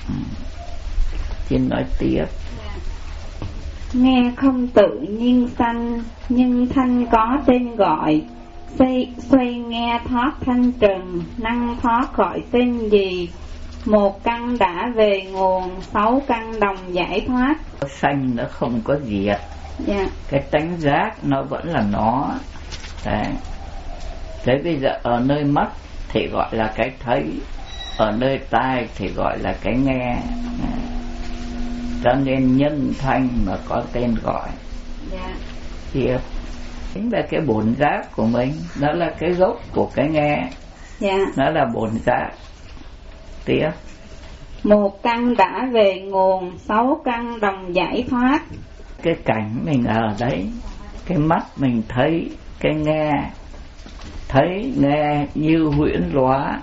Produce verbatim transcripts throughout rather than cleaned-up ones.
Xin nói tiếp. Nghe không tự nhiên sanh, nhưng thanh có tên gọi. Xoay, xoay nghe thoát thanh trần, năng thoát khỏi tên gì? Một căn đã về nguồn, sáu căn đồng giải thoát. Sanh nó không có diệt. Dạ. Cái tánh giác nó vẫn là nó. Đấy. Thế bây giờ ở nơi mắt thì gọi là cái thấy, ở nơi tai thì gọi là cái nghe. Cho nên nhân thanh mà có tên gọi. Dạ. Tiếp. Chính là cái bổn giác của mình, nó là cái gốc của cái nghe. Dạ. Nó là bổn giác. Tiếp. Một căn đã về nguồn, sáu căn đồng giải thoát. Cái cảnh mình ở đấy, cái mắt mình thấy, cái nghe, thấy nghe như huyễn lóa.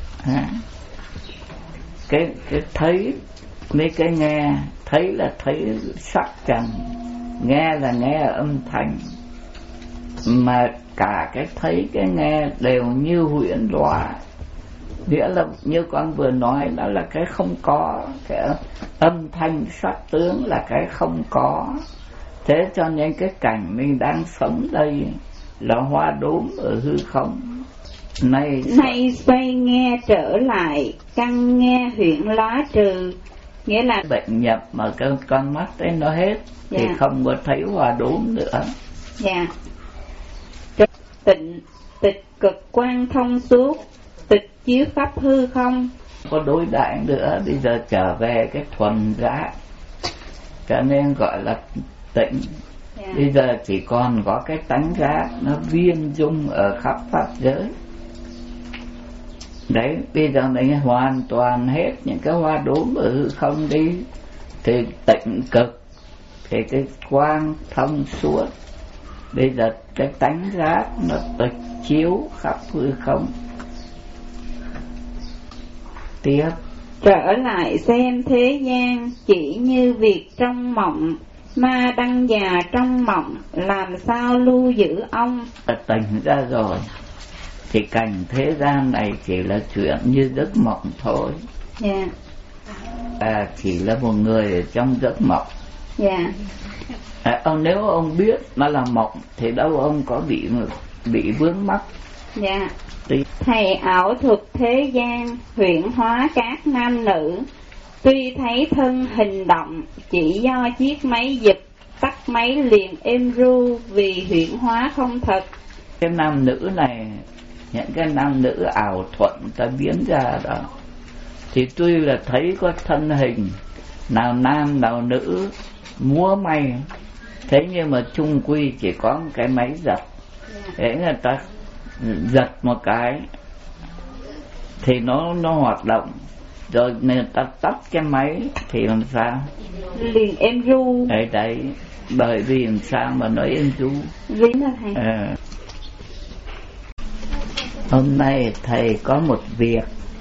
Cái, cái thấy mấy cái nghe, thấy là thấy sắc trần, nghe là nghe âm thanh, mà cả cái thấy cái nghe đều như huyễn lóa. Nghĩa là như con vừa nói, đó là cái không có, cái âm thanh sắc tướng là cái không có. Thế cho nên cái cảnh mình đang sống đây là hoa đốm ở hư không. Nay Nay xoay nghe trở lại, căn nghe huyễn lóa trừ. Nghĩa là bệnh nhập mà con, con mắt đấy nó hết. Dạ. Thì không có thấy hoa đốm nữa. Dạ. Tịnh, tịch cực quang thông suốt, tịch chiếu khắp hư không. Có đối đãi nữa, bây giờ trở về cái thuần giác, cho nên gọi là tịnh. Yeah. Bây giờ chỉ còn có cái tánh giác nó viên dung ở khắp pháp giới. Đấy, bây giờ mình hoàn toàn hết những cái hoa đốm ở hư không đi, thì tịnh cực, thì cái quang thông suốt. Bây giờ cái tánh giác nó tịch chiếu khắp hư không. Tiếp. Trở lại xem thế gian chỉ như việc trong mộng, ma đăng già trong mộng, làm sao lưu giữ ông? Tỉnh ra rồi thì cảnh thế gian này chỉ là chuyện như giấc mộng thôi. Dạ. Yeah. À, chỉ là một người ở trong giấc mộng. Dạ. Yeah. À, ông nếu ông biết nó là mộng thì đâu ông có bị bị vướng mắc. Dạ. Yeah. Thầy ảo thuật thế gian, huyễn hóa các nam nữ, tuy thấy thân hình động, chỉ do chiếc máy giật, tắt máy liền êm ru, vì huyễn hóa không thật. Cái nam nữ này, những cái nam nữ ảo thuận ta biến ra đó, thì tuy là thấy có thân hình, nào nam nào nữ, múa may, thế nhưng mà chung quy chỉ có một cái máy giật. Để người ta giật một cái thì nó nó hoạt động, rồi người ta tắt cái máy thì làm sao? Liền êm ru. Đấy đấy, bởi vì làm sao mà nói êm ru? Vì là thầy. À. Hôm nay thầy có một việc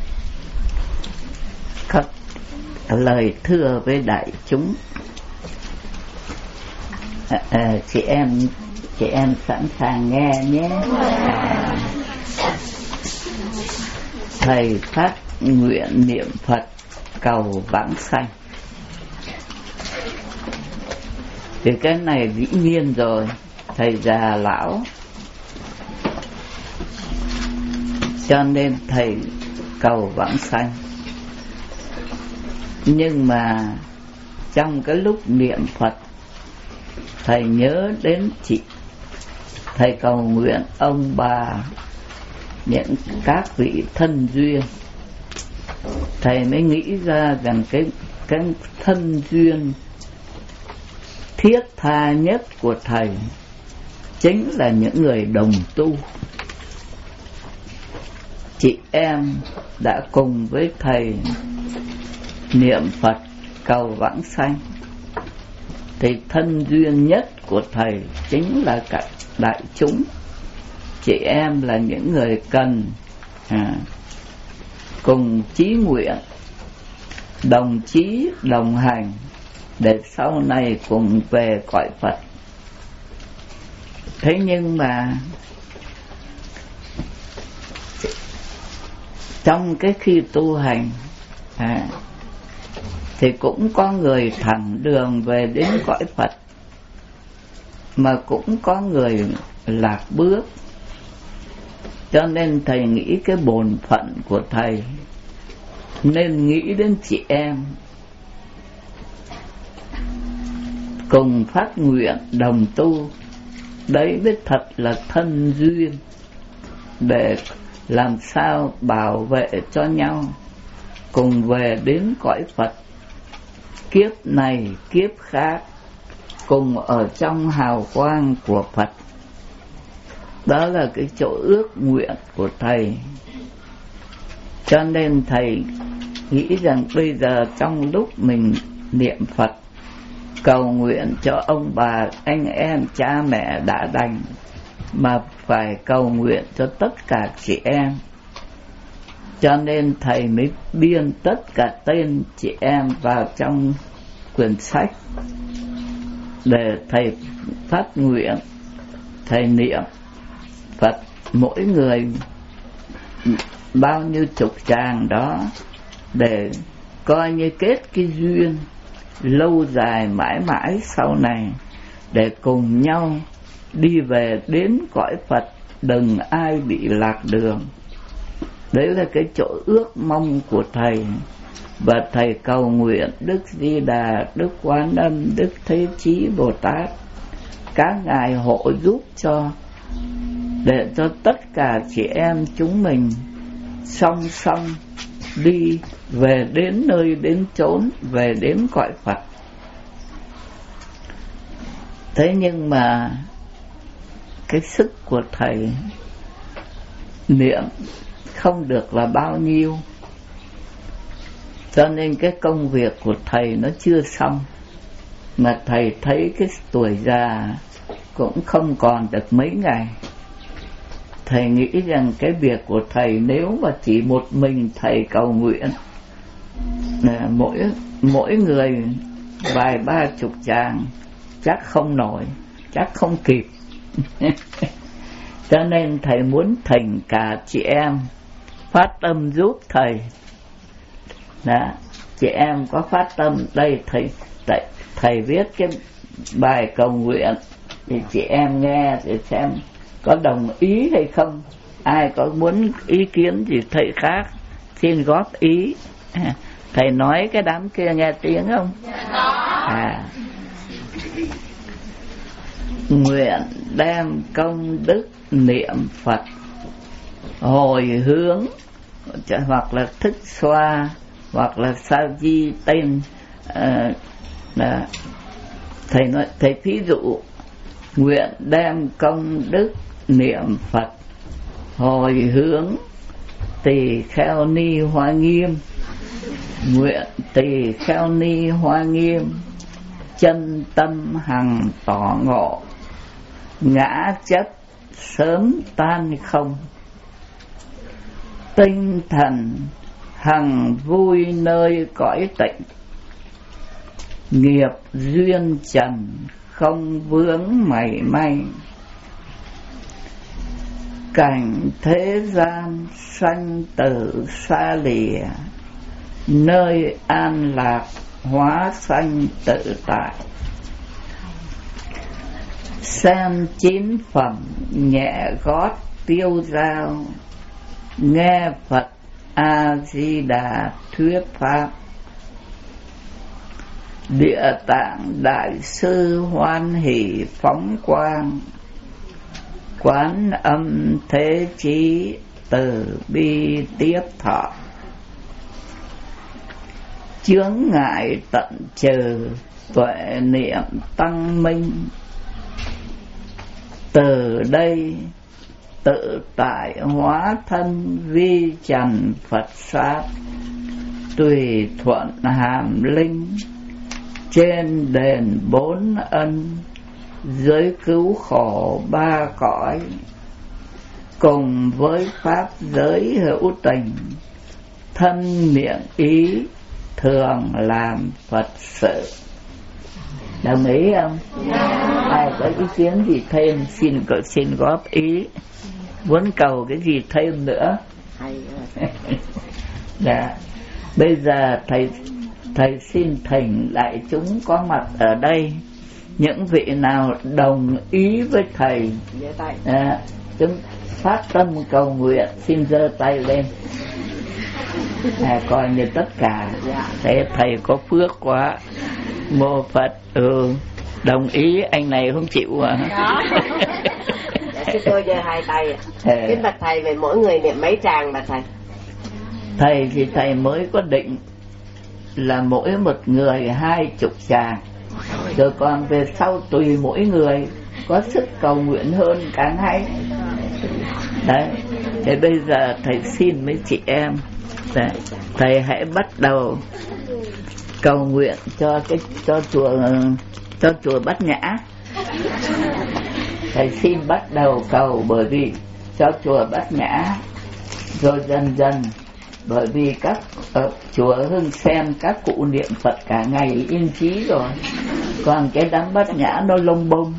có lời thưa với đại chúng. À, à, chị em chị em sẵn sàng nghe nhé. À, thầy phát nguyện niệm Phật cầu vãng sanh. Thì cái này dĩ nhiên rồi, thầy già lão, cho nên thầy cầu vãng sanh. Nhưng mà trong cái lúc niệm Phật, thầy nhớ đến chị, thầy cầu nguyện ông bà, những các vị thân duyên. Thầy mới nghĩ ra rằng cái, cái thân duyên thiết tha nhất của thầy chính là những người đồng tu. Chị em đã cùng với thầy niệm Phật cầu vãng sanh, thì thân duyên nhất của thầy chính là cả đại chúng. Chị em là những người cần à, cùng chí nguyện, đồng chí đồng hành để sau này cùng về cõi Phật. Thế nhưng mà trong cái khi tu hành à, thì cũng có người thẳng đường về đến cõi Phật, mà cũng có người lạc bước. Cho nên thầy nghĩ cái bổn phận của thầy nên nghĩ đến chị em, cùng phát nguyện đồng tu. Đấy mới thật là thân duyên, để làm sao bảo vệ cho nhau, cùng về đến cõi Phật, kiếp này kiếp khác, cùng ở trong hào quang của Phật. Đó là cái chỗ ước nguyện của thầy. Cho nên thầy nghĩ rằng bây giờ trong lúc mình niệm Phật, cầu nguyện cho ông bà, anh em, cha mẹ đã đành, mà phải cầu nguyện cho tất cả chị em. Cho nên thầy mới biên tất cả tên chị em vào trong quyển sách, để thầy phát nguyện, thầy niệm Phật mỗi người bao nhiêu chục tràng đó, để coi như kết cái duyên lâu dài mãi mãi sau này, để cùng nhau đi về đến cõi Phật, đừng ai bị lạc đường. Đấy là cái chỗ ước mong của thầy. Và thầy cầu nguyện Đức Di Đà, Đức Quan Âm, Đức Thế Chí Bồ Tát, các ngài hộ giúp cho, để cho tất cả chị em chúng mình song song đi về đến nơi đến chốn, về đến cõi Phật. Thế nhưng mà cái sức của thầy niệm không được là bao nhiêu, cho nên cái công việc của thầy nó chưa xong. Mà thầy thấy cái tuổi già cũng không còn được mấy ngày. Thầy nghĩ rằng cái việc của thầy nếu mà chỉ một mình thầy cầu nguyện, mỗi mỗi người vài ba chục tràng, chắc không nổi, chắc không kịp. Cho nên thầy muốn thỉnh cả chị em phát tâm giúp thầy. Đó, chị em có phát tâm đây, thầy thầy, thầy viết cái bài cầu nguyện thì chị em nghe để xem có đồng ý hay không. Ai có muốn ý kiến gì thầy khác xin góp ý. Thầy nói cái đám kia nghe tiếng không? À, nguyện đem công đức niệm Phật, hồi hướng, hoặc là thức xoa, hoặc là sao di tên. uh, là, thầy nói, thầy ví dụ nguyện đem công đức niệm Phật, hồi hướng tỳ kheo ni hoa nghiêm, nguyện tỳ kheo ni hoa nghiêm, chân tâm hằng tỏ ngộ, ngã chấp sớm tan không, tinh thần hằng vui nơi cõi tịnh, nghiệp duyên trần không vướng mảy may, cảnh thế gian sanh tử xa lìa, nơi an lạc hóa sanh tự tại. Xem chín phẩm nhẹ gót tiêu dao, nghe Phật A Di Đà thuyết pháp, Địa Tạng Đại Sư hoan hỷ phóng quang, Quán Âm Thế Chí từ bi tiếp thọ, chướng ngại tận trừ tuệ niệm tăng minh, từ đây tự tại hóa thân vi trần Phật pháp, tùy thuận hàm linh, trên đền bốn ân, dưới cứu khổ ba cõi, cùng với pháp giới hữu tình, thân miệng ý thường làm Phật sự. Đồng ý không? Yeah. Ai có ý kiến gì thêm xin xin góp ý, muốn cầu cái gì thêm nữa. Dạ. Bây giờ thầy thầy xin thỉnh đại chúng có mặt ở đây, những vị nào đồng ý với thầy à, chúng phát tâm cầu nguyện xin giơ tay lên. À, coi như tất cả. Thế thầy có phước quá. Mô Phật. Ừ, đồng ý. Anh này không chịu à? Chúng tôi giơ hai tay. À. Kính bạch thầy, về mỗi người niệm mấy tràng bạch thầy? Thầy thì thầy mới có định là mỗi một người hai chục tràng, rồi còn về sau tùy mỗi người có sức cầu nguyện hơn càng hay. Đấy. Thế bây giờ thầy xin mấy chị em, đấy, thầy hãy bắt đầu cầu nguyện cho cái cho chùa cho chùa Bát Nhã. Thầy xin bắt đầu cầu bởi vì cho chùa Bát Nhã, rồi dần dần bởi vì các ở chùa Hương Sen các cụ niệm Phật cả ngày yên trí rồi, còn cái đám Bát Nhã nó lông bông.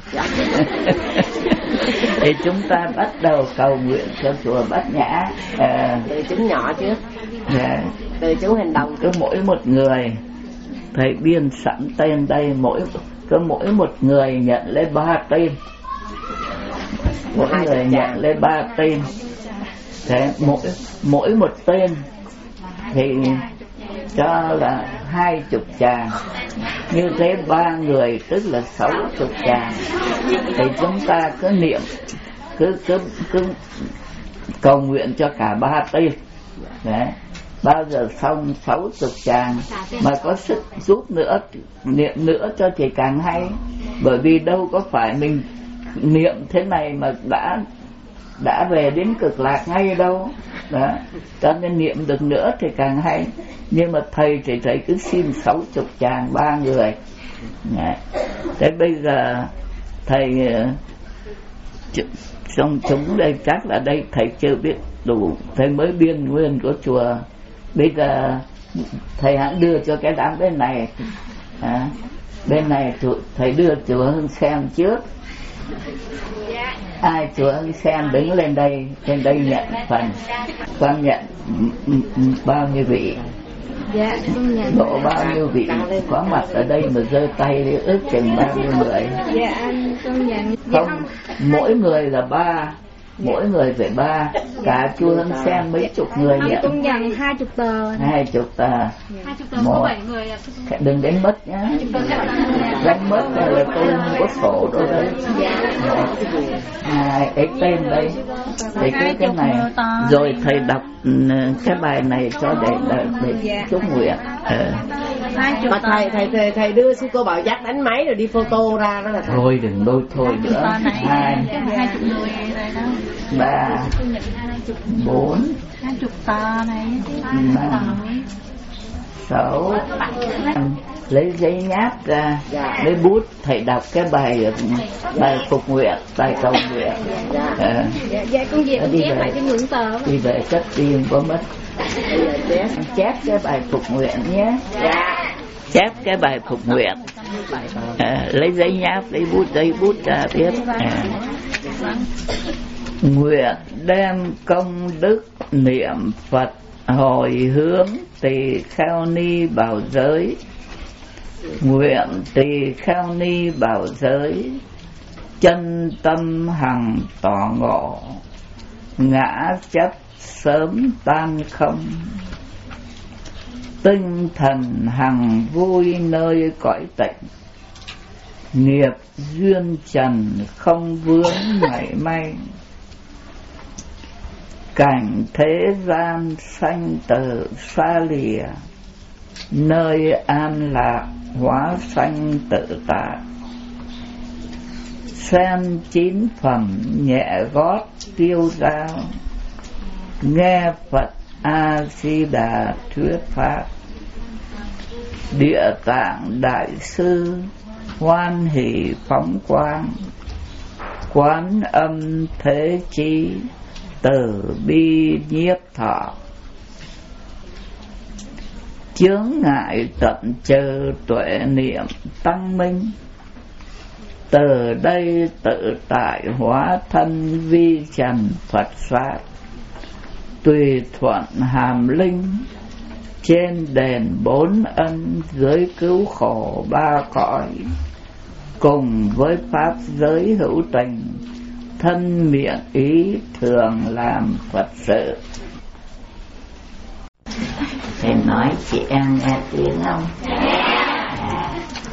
Thì chúng ta bắt đầu cầu nguyện cho chùa Bát Nhã. À, từ chúng nhỏ trước. Yeah. Từ chúng hành động. Cứ mỗi một người thầy biên sẵn tên đây, mỗi cứ mỗi một người nhận lấy ba tên, mỗi người nhận lấy ba tên. Thế mỗi mỗi một tên thì cho là hai chục tràng, như thế ba người tức là sáu chục tràng. Thì chúng ta cứ niệm, cứ cứ cứ cầu nguyện cho cả ba tên. Đấy. Bao giờ xong sáu chục tràng mà có sức giúp nữa, niệm nữa cho thì càng hay. Bởi vì đâu có phải mình niệm thế này mà đã đã về đến cực lạc ngay đâu. Đó. Cho nên niệm được nữa thì càng hay. Nhưng mà thầy thì thầy cứ xin sáu chục tràng ba người. Đấy. Thế bây giờ thầy trong chúng đây chắc là đây thầy chưa biết đủ, thầy mới biên nguyên của chùa. Bây giờ thầy hãy đưa cho cái đám bên này. À, bên này thầy đưa chùa Hương Sen trước. Ai chùa Hương Sen đứng lên đây, lên đây nhận phần. Con nhận bao nhiêu vị? Dạ, con nhận độ bao nhiêu vị có mặt ở đây mà giơ tay để ước chừng bao nhiêu người? Dạ anh, con nhận. Không, mỗi người là ba, mỗi người phải ba. Cả chùa Hương Sen mấy chục người nhận. Con nhận hai chục tờ. Hai chục tờ. Hai chục tờ có bảy người. Đừng đánh mất nhá. Đánh mất là tôi không có sổ đâu đấy. À, cái tên đây. Thì cái cái này. Rồi thầy đọc cái bài này cho để để, để chúc nguyện. Ờ. Mà thầy thầy thầy thầy đưa sư cô Bảo Giác đánh máy rồi đi photo ra đó là thầy. Thôi đừng đôi thôi nữa. Hai, ba, bốn, hai chục tờ này, năm, sáu, lấy giấy nháp ra, dạ. lấy bút thầy đọc cái bài bài phục nguyện, bài cầu nguyện. Dạ, à. dạ, dạ con về con chép lại cho mượn tờ. Đi về cất đi không có mất. Chép cái bài phục nguyện nhé. Dạ. Chép cái bài phục nguyện. À, lấy giấy nháp, lấy bút, giấy bút ra viết. À. Nguyện đem công đức niệm Phật hồi hướng tỳ kheo ni bảo giới. Nguyện tỳ kheo ni bảo giới chân tâm hằng tỏ ngộ, ngã chấp sớm tan không, tinh thần hằng vui nơi cõi tịnh, nghiệp duyên trần không vướng mảy may, cảnh thế gian sanh tử xa lìa, nơi an lạc hóa sanh tự tại. Xem chín phẩm nhẹ gót tiêu dao, nghe Phật A Di Đà thuyết pháp. Địa Tạng Đại Sư hoan hỷ phóng quang, Quán Âm Thế Chí từ bi nhiếp thọ. Chướng ngại tận chờ tuệ niệm tăng minh, từ đây tự tại hóa thân vi trần Phật pháp. Tùy thuận hàm linh, trên đền bốn ân, dưới cứu khổ ba cõi, cùng với pháp giới hữu tình, thân miệng ý thường làm Phật sự. Thầy nói chị em nghe tiếng không? À,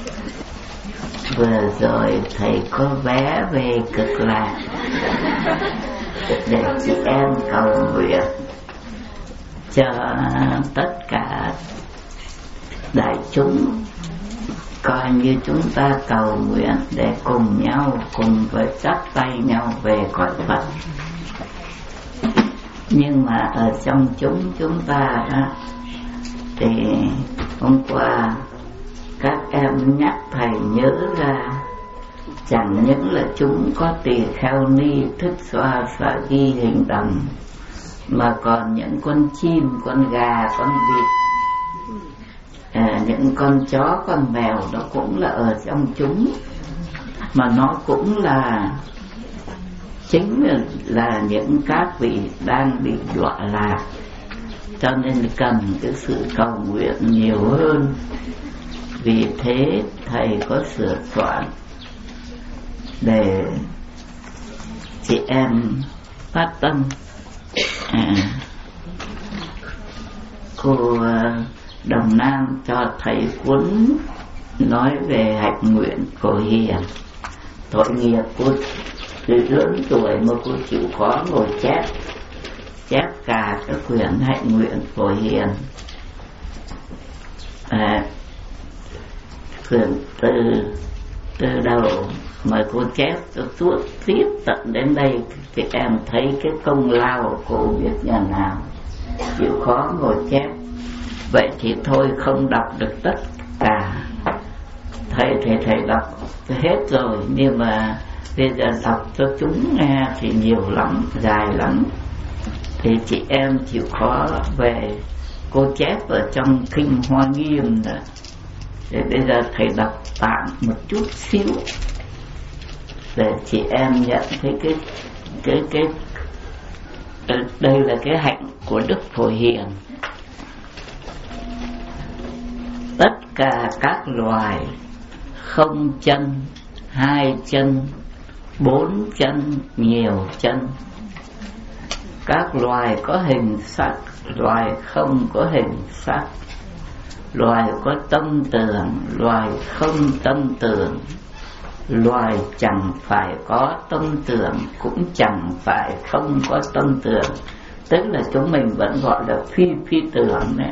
vừa rồi thầy có vé về Cực Lạc để chị em cầu nguyện cho tất cả đại chúng, coi như chúng ta cầu nguyện để cùng nhau, cùng với chắp tay nhau về cõi Phật. Nhưng mà ở trong chúng chúng ta đó, thì hôm qua các em nhắc thầy nhớ ra, chẳng những là chúng có tỳ kheo ni thức xoa xả ghi hình đồng, mà còn những con chim, con gà, con vịt, à, những con chó, con mèo đó cũng là ở trong chúng, mà nó cũng là chính là, là những các vị đang bị đọa lạc, cho nên cần cái sự cầu nguyện nhiều hơn. Vì thế thầy có sửa soạn để chị em phát tâm. À, cô Đồng Nam cho thầy cuốn nói về hạnh nguyện của hiền. Tội nghiệp cô từ lớn tuổi mà cô chịu khó ngồi chép chép cả các quyển hạnh nguyện của hiền. À, quyển từ từ đầu mà cô chép cho suốt tiếp tận đến đây, thì em thấy cái công lao cô biết nhà nào, chịu khó ngồi chép. Vậy thì thôi không đọc được tất cả, thầy thầy thầy đọc hết rồi, nhưng mà bây giờ đọc cho chúng nghe thì nhiều lắm, dài lắm, thì chị em chịu khó về cô chép ở trong kinh Hoa Nghiêm đó. Thì bây giờ thầy đọc tạm một chút xíu để chị em nhận thấy cái cái cái đây là cái hạnh của Đức Phổ Hiền. Tất cả các loài không chân, hai chân, bốn chân, nhiều chân, các loài có hình sắc, loài không có hình sắc, loài có tâm tưởng, loài không tâm tưởng, loài chẳng phải có tâm tưởng, cũng chẳng phải không có tâm tưởng. Tức là chúng mình vẫn gọi là phi phi tưởng đấy.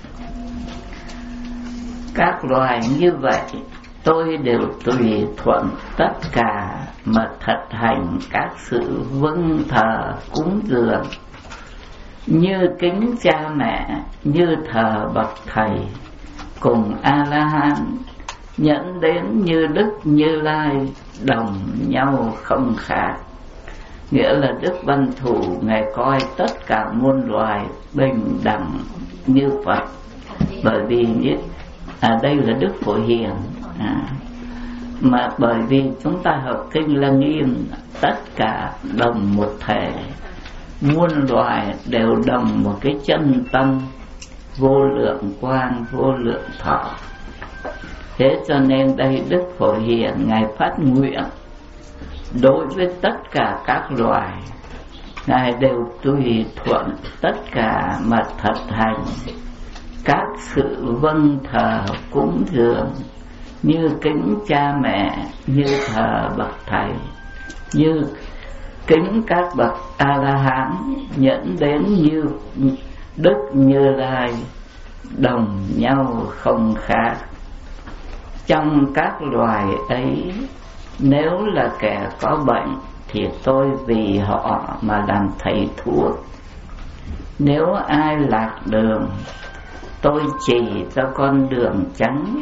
Các loài như vậy tôi đều tùy thuận tất cả mà thật hành các sự vâng thờ cúng dường, như kính cha mẹ, như thờ bậc thầy, cùng A-la-hán, nhẫn đến như Đức Như Lai, đồng nhau không khác. Nghĩa là Đức Văn Thù Ngài coi tất cả muôn loài bình đẳng như Phật. Bởi vì nhất à, đây là Đức Phổ Hiền, à, mà bởi vì chúng ta học kinh Lăng Nghiêm, tất cả đồng một thể, muôn loài đều đồng một cái chân tâm, vô lượng quang, vô lượng thọ. Thế cho nên đây Đức Phổ Hiền Ngài phát nguyện đối với tất cả các loài, Ngài đều tùy thuận tất cả mà thật hành các sự vâng thờ cúng dường, như kính cha mẹ, như thờ bậc thầy, như kính các bậc A-la-hán, nhẫn đến như Đức Như Lai, đồng nhau không khác. Trong các loài ấy, nếu là kẻ có bệnh thì tôi vì họ mà làm thầy thuốc. Nếu ai lạc đường, tôi chỉ cho con đường trắng.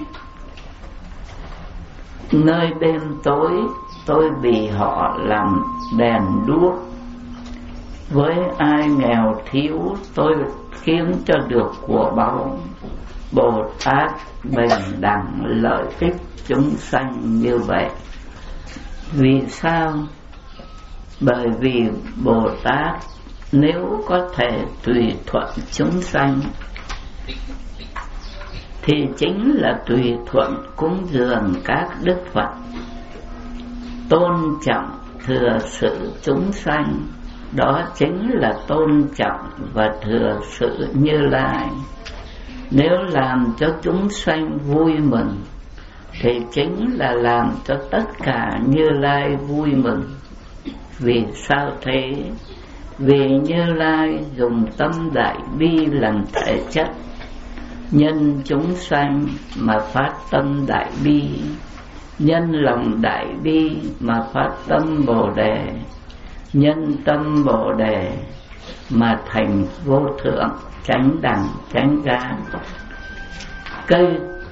Nơi đêm tối, tôi vì họ làm đèn đuốc. Với ai nghèo thiếu, tôi khiến cho được của báu. Bồ Tát bình đẳng lợi ích chúng sanh như vậy. Vì sao? Bởi vì Bồ Tát nếu có thể tùy thuận chúng sanh thì chính là tùy thuận cúng dường các đức Phật, tôn trọng thừa sự chúng sanh, đó chính là tôn trọng và thừa sự Như Lai. Nếu làm cho chúng sanh vui mừng thì chính là làm cho tất cả Như Lai vui mừng. Vì sao thế? Vì Như Lai dùng tâm đại bi làm thể chất, nhân chúng sanh mà phát tâm đại bi, nhân lòng đại bi mà phát tâm Bồ Đề, nhân tâm Bồ Đề mà thành vô thượng chánh đẳng chánh giác. Cây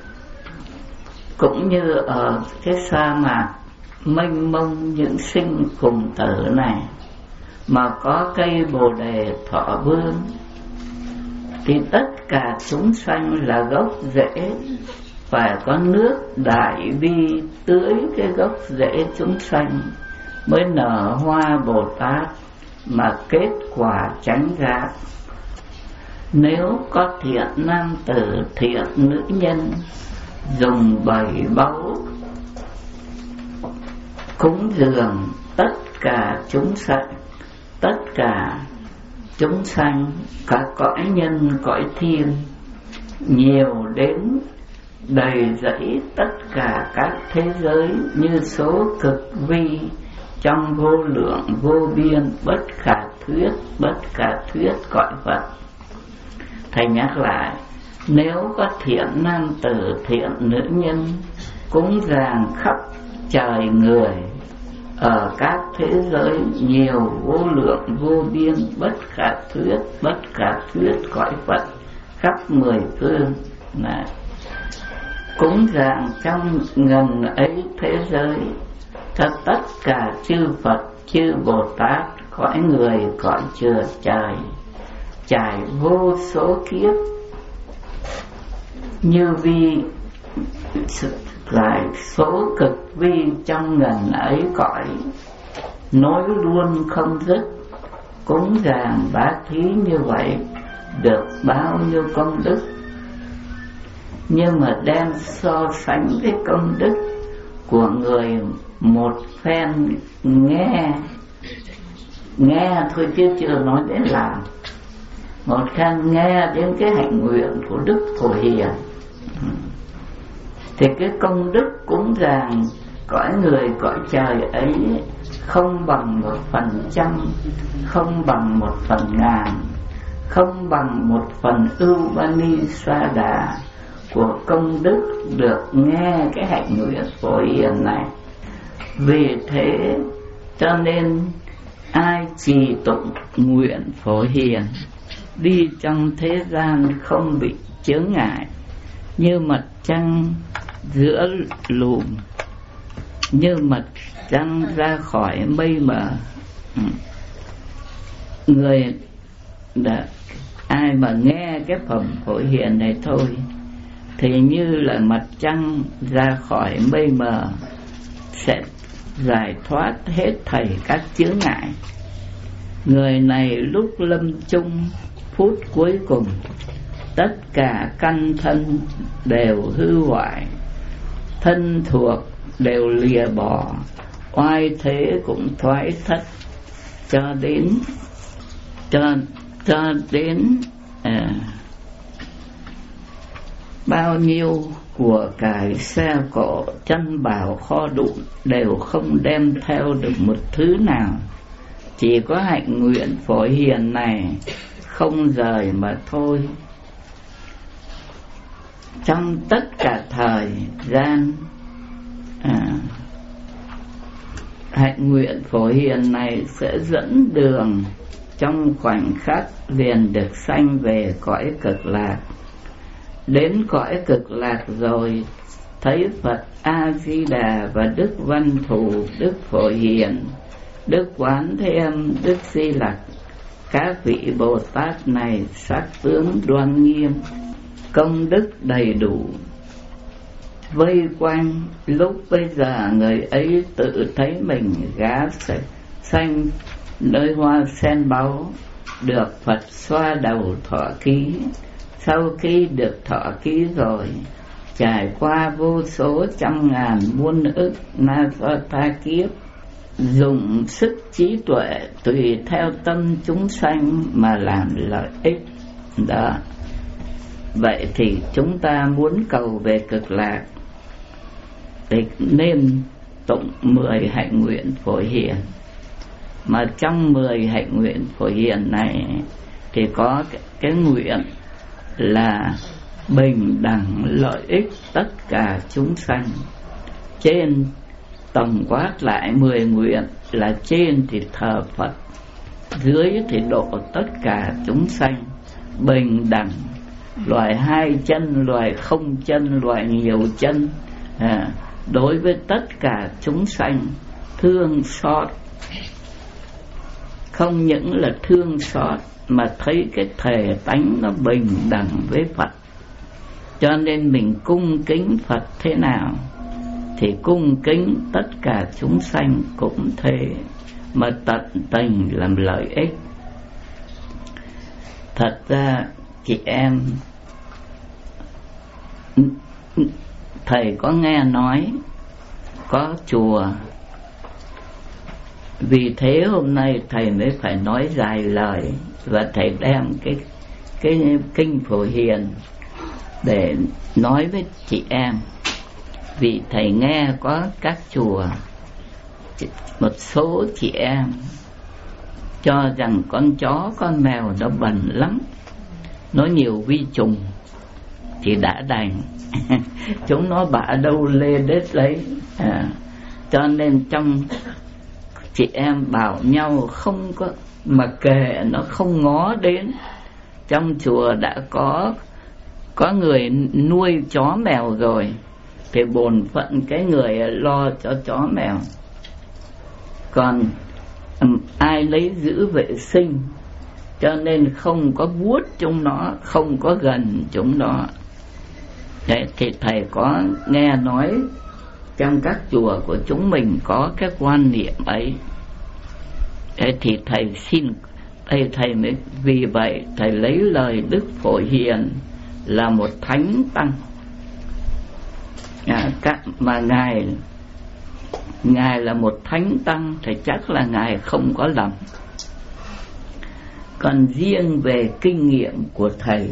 cũng như ở cái sa mạc mênh mông những sinh cùng tử này mà có cây Bồ Đề thọ vương, thì tất cả chúng sanh là gốc rễ, phải có nước đại bi tưới cái gốc rễ chúng sanh mới nở hoa Bồ Tát mà kết quả chánh giác. Nếu có thiện nam tử thiện nữ nhân dùng bảy báu cúng dường tất cả chúng sanh, tất cả chúng sanh, cả cõi nhân cõi thiên, nhiều đến đầy dẫy tất cả các thế giới như số cực vi trong vô lượng vô biên bất khả thuyết bất khả thuyết cõi Phật. Thầy nhắc lại, nếu có thiện nam tử thiện nữ nhân cúng dường khắp trời người ở các thế giới nhiều vô lượng vô biên bất khả thuyết bất khả thuyết cõi Phật khắp mười phương này, cúng dường trong ngần ấy thế giới cho tất cả chư Phật chư Bồ Tát cõi người cõi chừa trời, trải vô số kiếp như vi lại số cực vi trong ngần ấy cõi, nối luôn không dứt, cúng dường bá thí như vậy được bao nhiêu công đức. Nhưng mà đem so sánh cái công đức của người một phen nghe nghe thôi chứ chưa nói đến làm, một phen nghe đến cái hạnh nguyện của Đức Phổ Hiền, thì cái công đức cúng dường cõi người cõi trời ấy không bằng một phần trăm, không bằng một phần ngàn, không bằng một phần ưu ba ni sa đà của công đức được nghe cái hạnh nguyện Phổ Hiền này. Vì thế cho nên ai trì tụng nguyện Phổ Hiền đi trong thế gian không bị chướng ngại, như mặt trăng giữa lùm, như mặt trăng ra khỏi mây mờ. Người đã, ai mà nghe cái phẩm Phổ Hiền này thôi thì như là mặt trăng ra khỏi mây mờ, sẽ giải thoát hết thảy các chướng ngại. Người này lúc lâm chung phút cuối cùng, tất cả căn thân đều hư hoại, thân thuộc đều lìa bỏ, oai thế cũng thoái thất, cho đến cho cho đến à, bao nhiêu của cải xe cộ chân bảo kho đụn đều không đem theo được một thứ nào, chỉ có hạnh nguyện Phổ Hiền này không rời mà thôi. Trong tất cả thời gian, à, hạnh nguyện Phổ Hiền này sẽ dẫn đường trong khoảnh khắc liền được sanh về cõi cực lạc. Đến cõi cực lạc rồi, thấy Phật A Di Đà và Đức Văn Thù, Đức Phổ Hiền, Đức Quán Thế Âm, Đức Di Lặc, các vị Bồ Tát này sắc tướng đoan nghiêm, công đức đầy đủ, vây quanh. Lúc bây giờ người ấy tự thấy mình gá xanh nơi hoa sen báu, được Phật xoa đầu thọ ký, Sau khi được thọ ký rồi, trải qua vô số trăm ngàn muôn ức na do tha kiếp, dùng sức trí tuệ tùy theo tâm chúng sanh mà làm lợi ích đó. Vậy thì chúng ta muốn cầu về cực lạc thì nên tụng mười hạnh nguyện phổ hiền. Mà trong mười hạnh nguyện phổ hiền này thì có cái, cái nguyện là bình đẳng lợi ích tất cả chúng sanh. Trên tổng quát lại mười nguyện là trên thì thờ Phật, dưới thì độ tất cả chúng sanh, bình đẳng, loài hai chân, loài không chân, loài nhiều chân, à, đối với tất cả chúng sanh, thương xót. Không những là thương xót mà thấy cái thể tánh nó bình đẳng với Phật. Cho nên mình cung kính Phật thế nào thì cung kính tất cả chúng sanh cũng thế, mà tận tình làm lợi ích. Thật ra chị em, thầy có nghe nói có chùa, vì thế hôm nay thầy mới phải nói dài lời, và thầy đem cái cái kinh Phổ Hiền để nói với chị em. Vì thầy nghe có các chùa, một số chị em cho rằng con chó con mèo nó bẩn lắm, nó nhiều vi trùng, thì đã đành chúng nó bả đâu lê đết lấy, à, cho nên trong chị em bảo nhau không có, mà kệ nó không ngó đến. Trong chùa đã có có người nuôi chó mèo rồi thì bổn phận cái người lo cho chó mèo, còn um, ai lấy giữ vệ sinh, cho nên không có vuốt chúng nó, không có gần chúng nó. Đấy, thì thầy có nghe nói trong các chùa của chúng mình có cái quan niệm ấy. Đấy, thì thầy xin, đây thầy mới, vì vậy thầy lấy lời Đức Phổ Hiền là một thánh tăng, à, các, mà ngài ngài là một thánh tăng thì chắc là ngài không có lầm. Còn riêng về kinh nghiệm của thầy,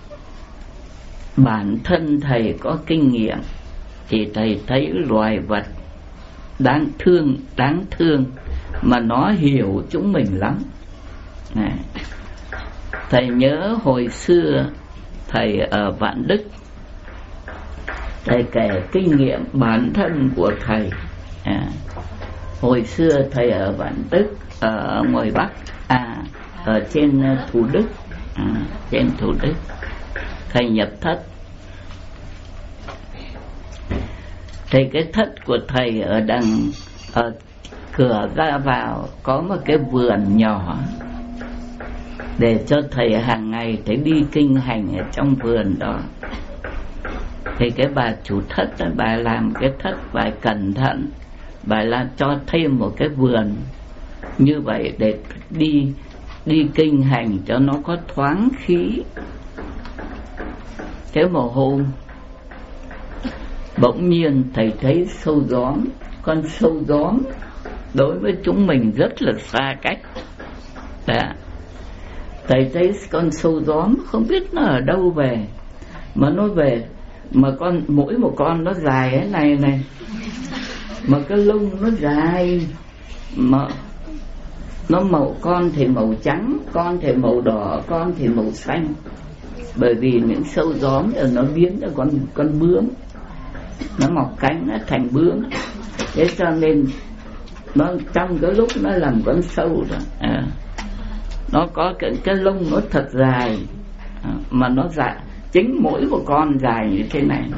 bản thân thầy có kinh nghiệm thì thầy thấy loài vật đáng thương, đáng thương mà nó hiểu chúng mình lắm. Này, thầy nhớ hồi xưa thầy ở Vạn Đức, thầy kể kinh nghiệm bản thân của thầy. À, hồi xưa thầy ở Vạn Đức, ở ngoài Bắc, à, ở trên Thủ Đức, à, trên Thủ Đức, thầy nhập thất. Thì cái thất của thầy ở đằng, ở cửa ra vào có một cái vườn nhỏ để cho thầy hàng ngày thầy đi kinh hành ở trong vườn đó. Thì cái bà chủ thất đó, bà làm cái thất bà cẩn thận, bà làm cho thêm một cái vườn như vậy để đi đi kinh hành cho nó có thoáng khí. Thế mà hôm bỗng nhiên thầy thấy sâu gióm, con sâu gióm đối với chúng mình rất là xa cách. Đó. Thầy thấy con sâu gióm không biết nó ở đâu về, mà nó về, mà con mỗi một con nó dài thế này này, mà cái lông nó dài, mà nó màu, con thì màu trắng, con thì màu đỏ, con thì màu xanh. Bởi vì những sâu gióm nó biến ra con con bướm, nó mọc cánh nó thành bướm. Thế cho nên nó trong cái lúc nó làm con sâu đó, à, nó có cái, cái lông nó thật dài, à, mà nó dài, chính mỗi một con dài như thế này,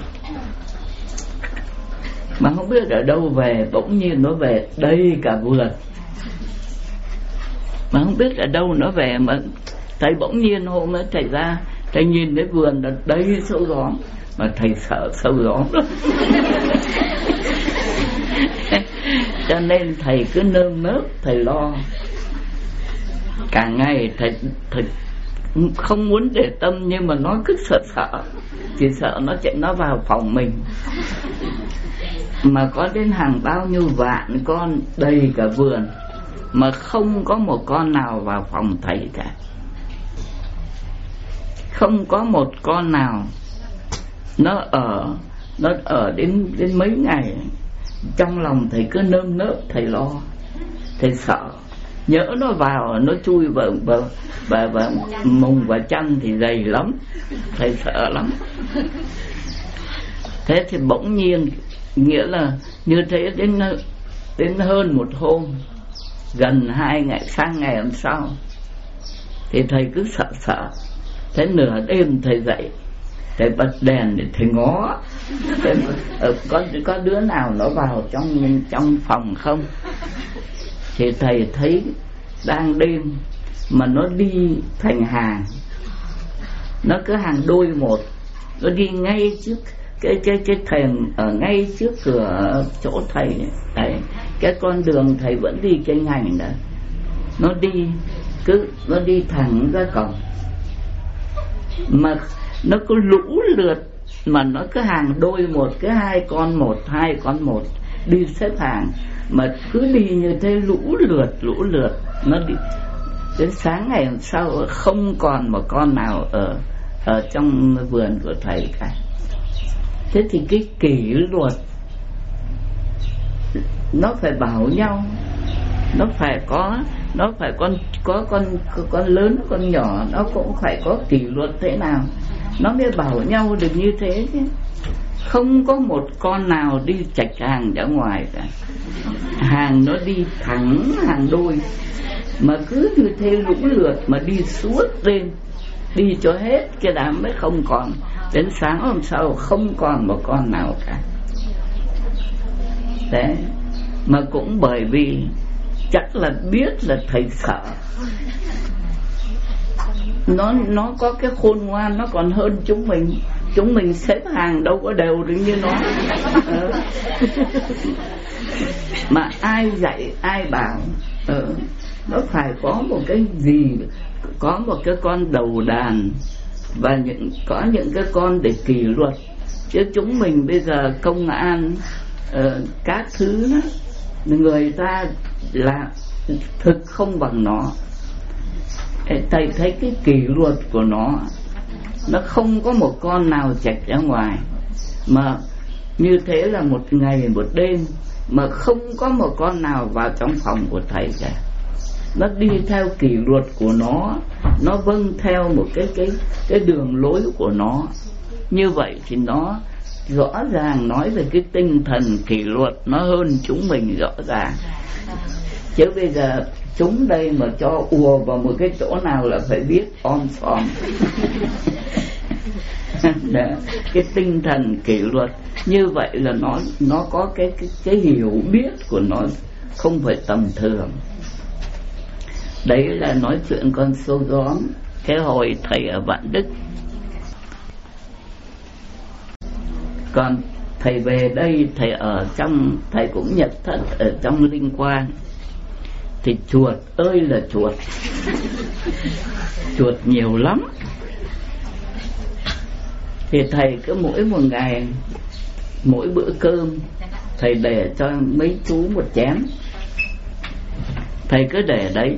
mà không biết ở đâu về, bỗng nhiên nó về đây cả vườn, mà không biết ở đâu nó về. Mà thầy bỗng nhiên hôm ấy thầy ra, thầy nhìn thấy vườn là đầy sâu gióm, mà thầy sợ sâu gióm lắm. Cho nên thầy cứ nơm nớp, thầy lo. Cả ngày thầy, thầy không muốn để tâm, nhưng mà nó cứ sợ sợ, chỉ sợ nó chạy nó vào phòng mình. Mà có đến hàng bao nhiêu vạn con đầy cả vườn, mà không có một con nào vào phòng thầy cả. Không có một con nào. Nó ở Nó ở đến đến mấy ngày, trong lòng thầy cứ nơm nớp, thầy lo, thầy sợ. Nhỡ nó vào, nó chui vào vào, vào, vào mùng vào chân thì dày lắm, thầy sợ lắm. Thế thì bỗng nhiên, nghĩa là như thế đến đến hơn một hôm, gần hai ngày, sang ngày hôm sau thì thầy cứ sợ sợ. Thế nửa đêm thầy dậy, thầy bật đèn để thầy ngó thầy, có có đứa nào nó vào trong trong phòng không. Thì thầy thấy đang đêm mà nó đi thành hàng, nó cứ hàng đôi một, nó đi ngay trước cái cái cái thềm, ở ngay trước cửa chỗ thầy đấy, cái con đường thầy vẫn đi trên hành đó, nó đi cứ nó đi thẳng ra cổng, mà nó cứ lũ lượt, mà nó cứ hàng đôi một, cứ hai con một, hai con một đi xếp hàng, mà cứ đi như thế lũ lượt lũ lượt. Nó đi đến sáng ngày hôm sau không còn một con nào ở ở trong vườn của thầy cả. Thế thì cái kỷ luật nó phải bảo nhau, nó phải có nó phải con có con con lớn con nhỏ, nó cũng phải có kỷ luật thế nào nó mới bảo nhau được như thế chứ. Không có một con nào đi chạch hàng ra ngoài cả, hàng nó đi thẳng hàng đôi, mà cứ như thế lũ lượt mà đi suốt đêm, đi cho hết cái đám mới không còn. Đến sáng hôm sau không còn một con nào cả. Đấy, mà cũng bởi vì chắc là biết là thầy sợ, nó nó có cái khôn ngoan, nó còn hơn chúng mình. Chúng mình xếp hàng đâu có đều được như nó. Ừ. Mà ai dạy ai bảo, ừ, nó phải có một cái gì, có một cái con đầu đàn, và những có những cái con để kỷ luật. Chứ chúng mình bây giờ công an, uh, các thứ đó, người ta là thực không bằng nó. Thầy thấy cái kỷ luật của nó, nó không có một con nào chạch ra ngoài. Mà như thế là một ngày một đêm mà không có một con nào vào trong phòng của thầy cả. Nó đi theo kỷ luật của nó, nó vâng theo một cái cái cái đường lối của nó. Như vậy thì nó rõ ràng nói về cái tinh thần kỷ luật nó hơn chúng mình rõ ràng. Chứ bây giờ chúng đây mà cho ùa vào một cái chỗ nào là phải biết om sòm. Cái tinh thần kỷ luật như vậy là nó nó có cái cái cái hiểu biết của nó không phải tầm thường. Đấy là nói chuyện con số gióm cái hồi thầy ở Vạn Đức. Còn thầy về đây, thầy ở trong, thầy cũng nhập thất ở trong Linh Quang, thì chuột ơi là chuột, chuột nhiều lắm. Thì thầy cứ mỗi một ngày, mỗi bữa cơm thầy để cho mấy chú một chén, thầy cứ để đấy.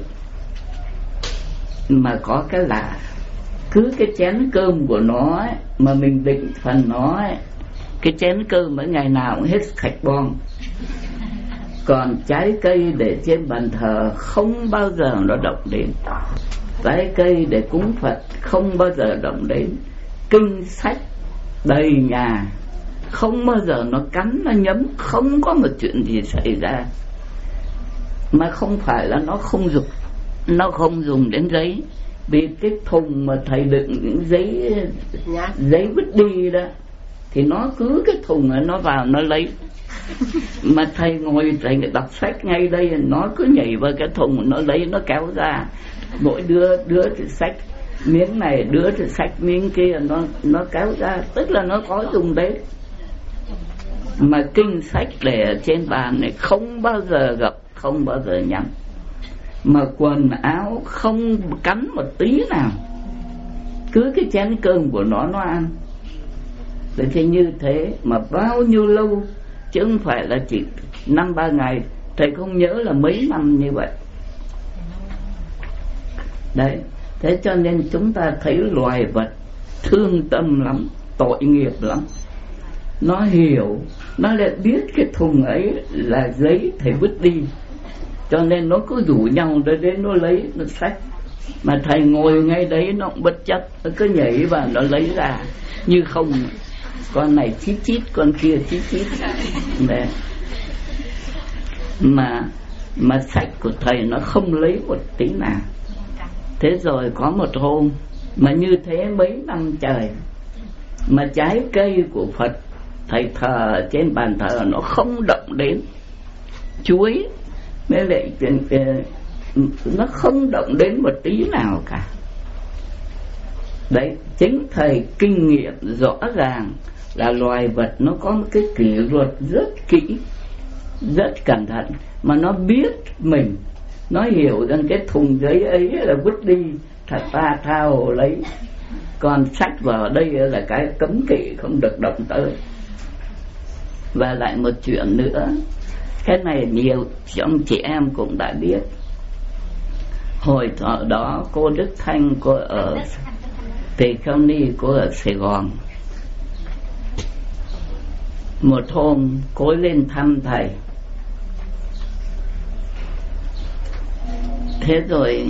Mà có cái lạ, cứ cái chén cơm của nó ấy, mà mình định phần nó ấy, cái chén cơm mỗi ngày nào cũng hết sạch bon. Còn trái cây để trên bàn thờ không bao giờ nó động đến. Trái cây để cúng Phật không bao giờ động đến. Kinh sách đầy nhà, không bao giờ nó cắn, nó nhấm, không có một chuyện gì xảy ra. Mà không phải là nó không dùng, nó không dùng đến giấy. Vì cái thùng mà thầy đựng những giấy giấy vứt đi đó, thì nó cứ cái thùng này nó vào nó lấy. Mà thầy ngồi thầy đọc sách ngay đây, nó cứ nhảy vào cái thùng, nó lấy, nó kéo ra. Mỗi đứa đứa thì sách miếng này, đứa thì sách miếng kia, nó nó kéo ra, tức là nó có dùng đấy. Mà kinh sách để ở trên bàn này không bao giờ gặp, không bao giờ nhắm. Mà quần áo không cắn một tí nào. cứ cái chén cơm của nó nó ăn. Thế thì như thế mà bao nhiêu lâu, chứ không phải là chỉ năm ba ngày. Thầy không nhớ là mấy năm như vậy. Đấy, thế cho nên chúng ta thấy loài vật thương tâm lắm, tội nghiệp lắm. Nó hiểu, nó lại biết cái thùng ấy là giấy thầy vứt đi, cho nên nó cứ rủ nhau tới đến nó lấy, nó xách. Mà thầy ngồi ngay đấy nó cũng bất chấp, nó cứ nhảy vào nó lấy ra. Như không, con này chít chít, con kia chít chít. Đấy. Mà Mà sách của thầy nó không lấy một tí nào. Thế rồi có một hôm mà như thế mấy năm trời, mà trái cây của Phật thầy thờ trên bàn thờ nó không động đến. Chuối mới lại nó không động đến một tí nào cả. Đấy, chính thầy kinh nghiệm rõ ràng là loài vật nó có một cái kỷ luật rất kỹ, rất cẩn thận. Mà nó biết mình, nó hiểu rằng cái thùng giấy ấy là vứt đi, thật ta thao lấy. Còn sách vào đây là cái cấm kỵ, không được động tới. Và lại một chuyện nữa, cái này nhiều trong chị em cũng đã biết. Hồi đó cô Đức Thanh, cô ở Tỳ Kheo Ni, cô ở Sài Gòn. Một hôm cô lên thăm thầy. Thế rồi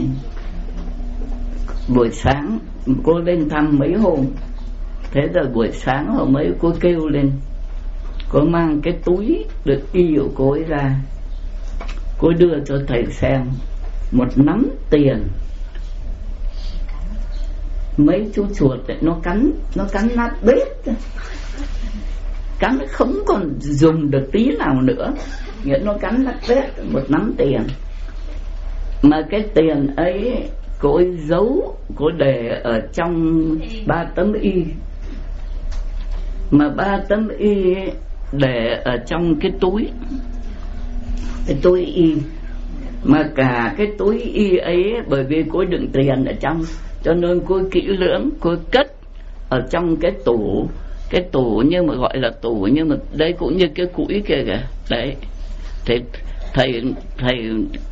buổi sáng cô lên thăm mấy hôm. Thế rồi buổi sáng hôm ấy cô kêu lên, cô mang cái túi được y của cô ấy ra, cô đưa cho thầy xem một nắm tiền. Mấy chú chuột ấy, nó cắn nó cắn nát bét, cắn không còn dùng được tí nào nữa, nghĩa nó cắn nát bét một nắm tiền. Mà cái tiền ấy cô ấy giấu, cô để ở trong ba tấm y. Mà ba tấm y để ở trong cái túi, cái túi y. Mà cả cái túi y ấy, bởi vì cô đựng tiền ở trong, cho nên cô kỹ lưỡng, cô cất ở trong cái tủ. Cái tủ nhưng mà gọi là tủ, nhưng mà đây cũng như cái củi kia kìa. Đấy, thì thầy thầy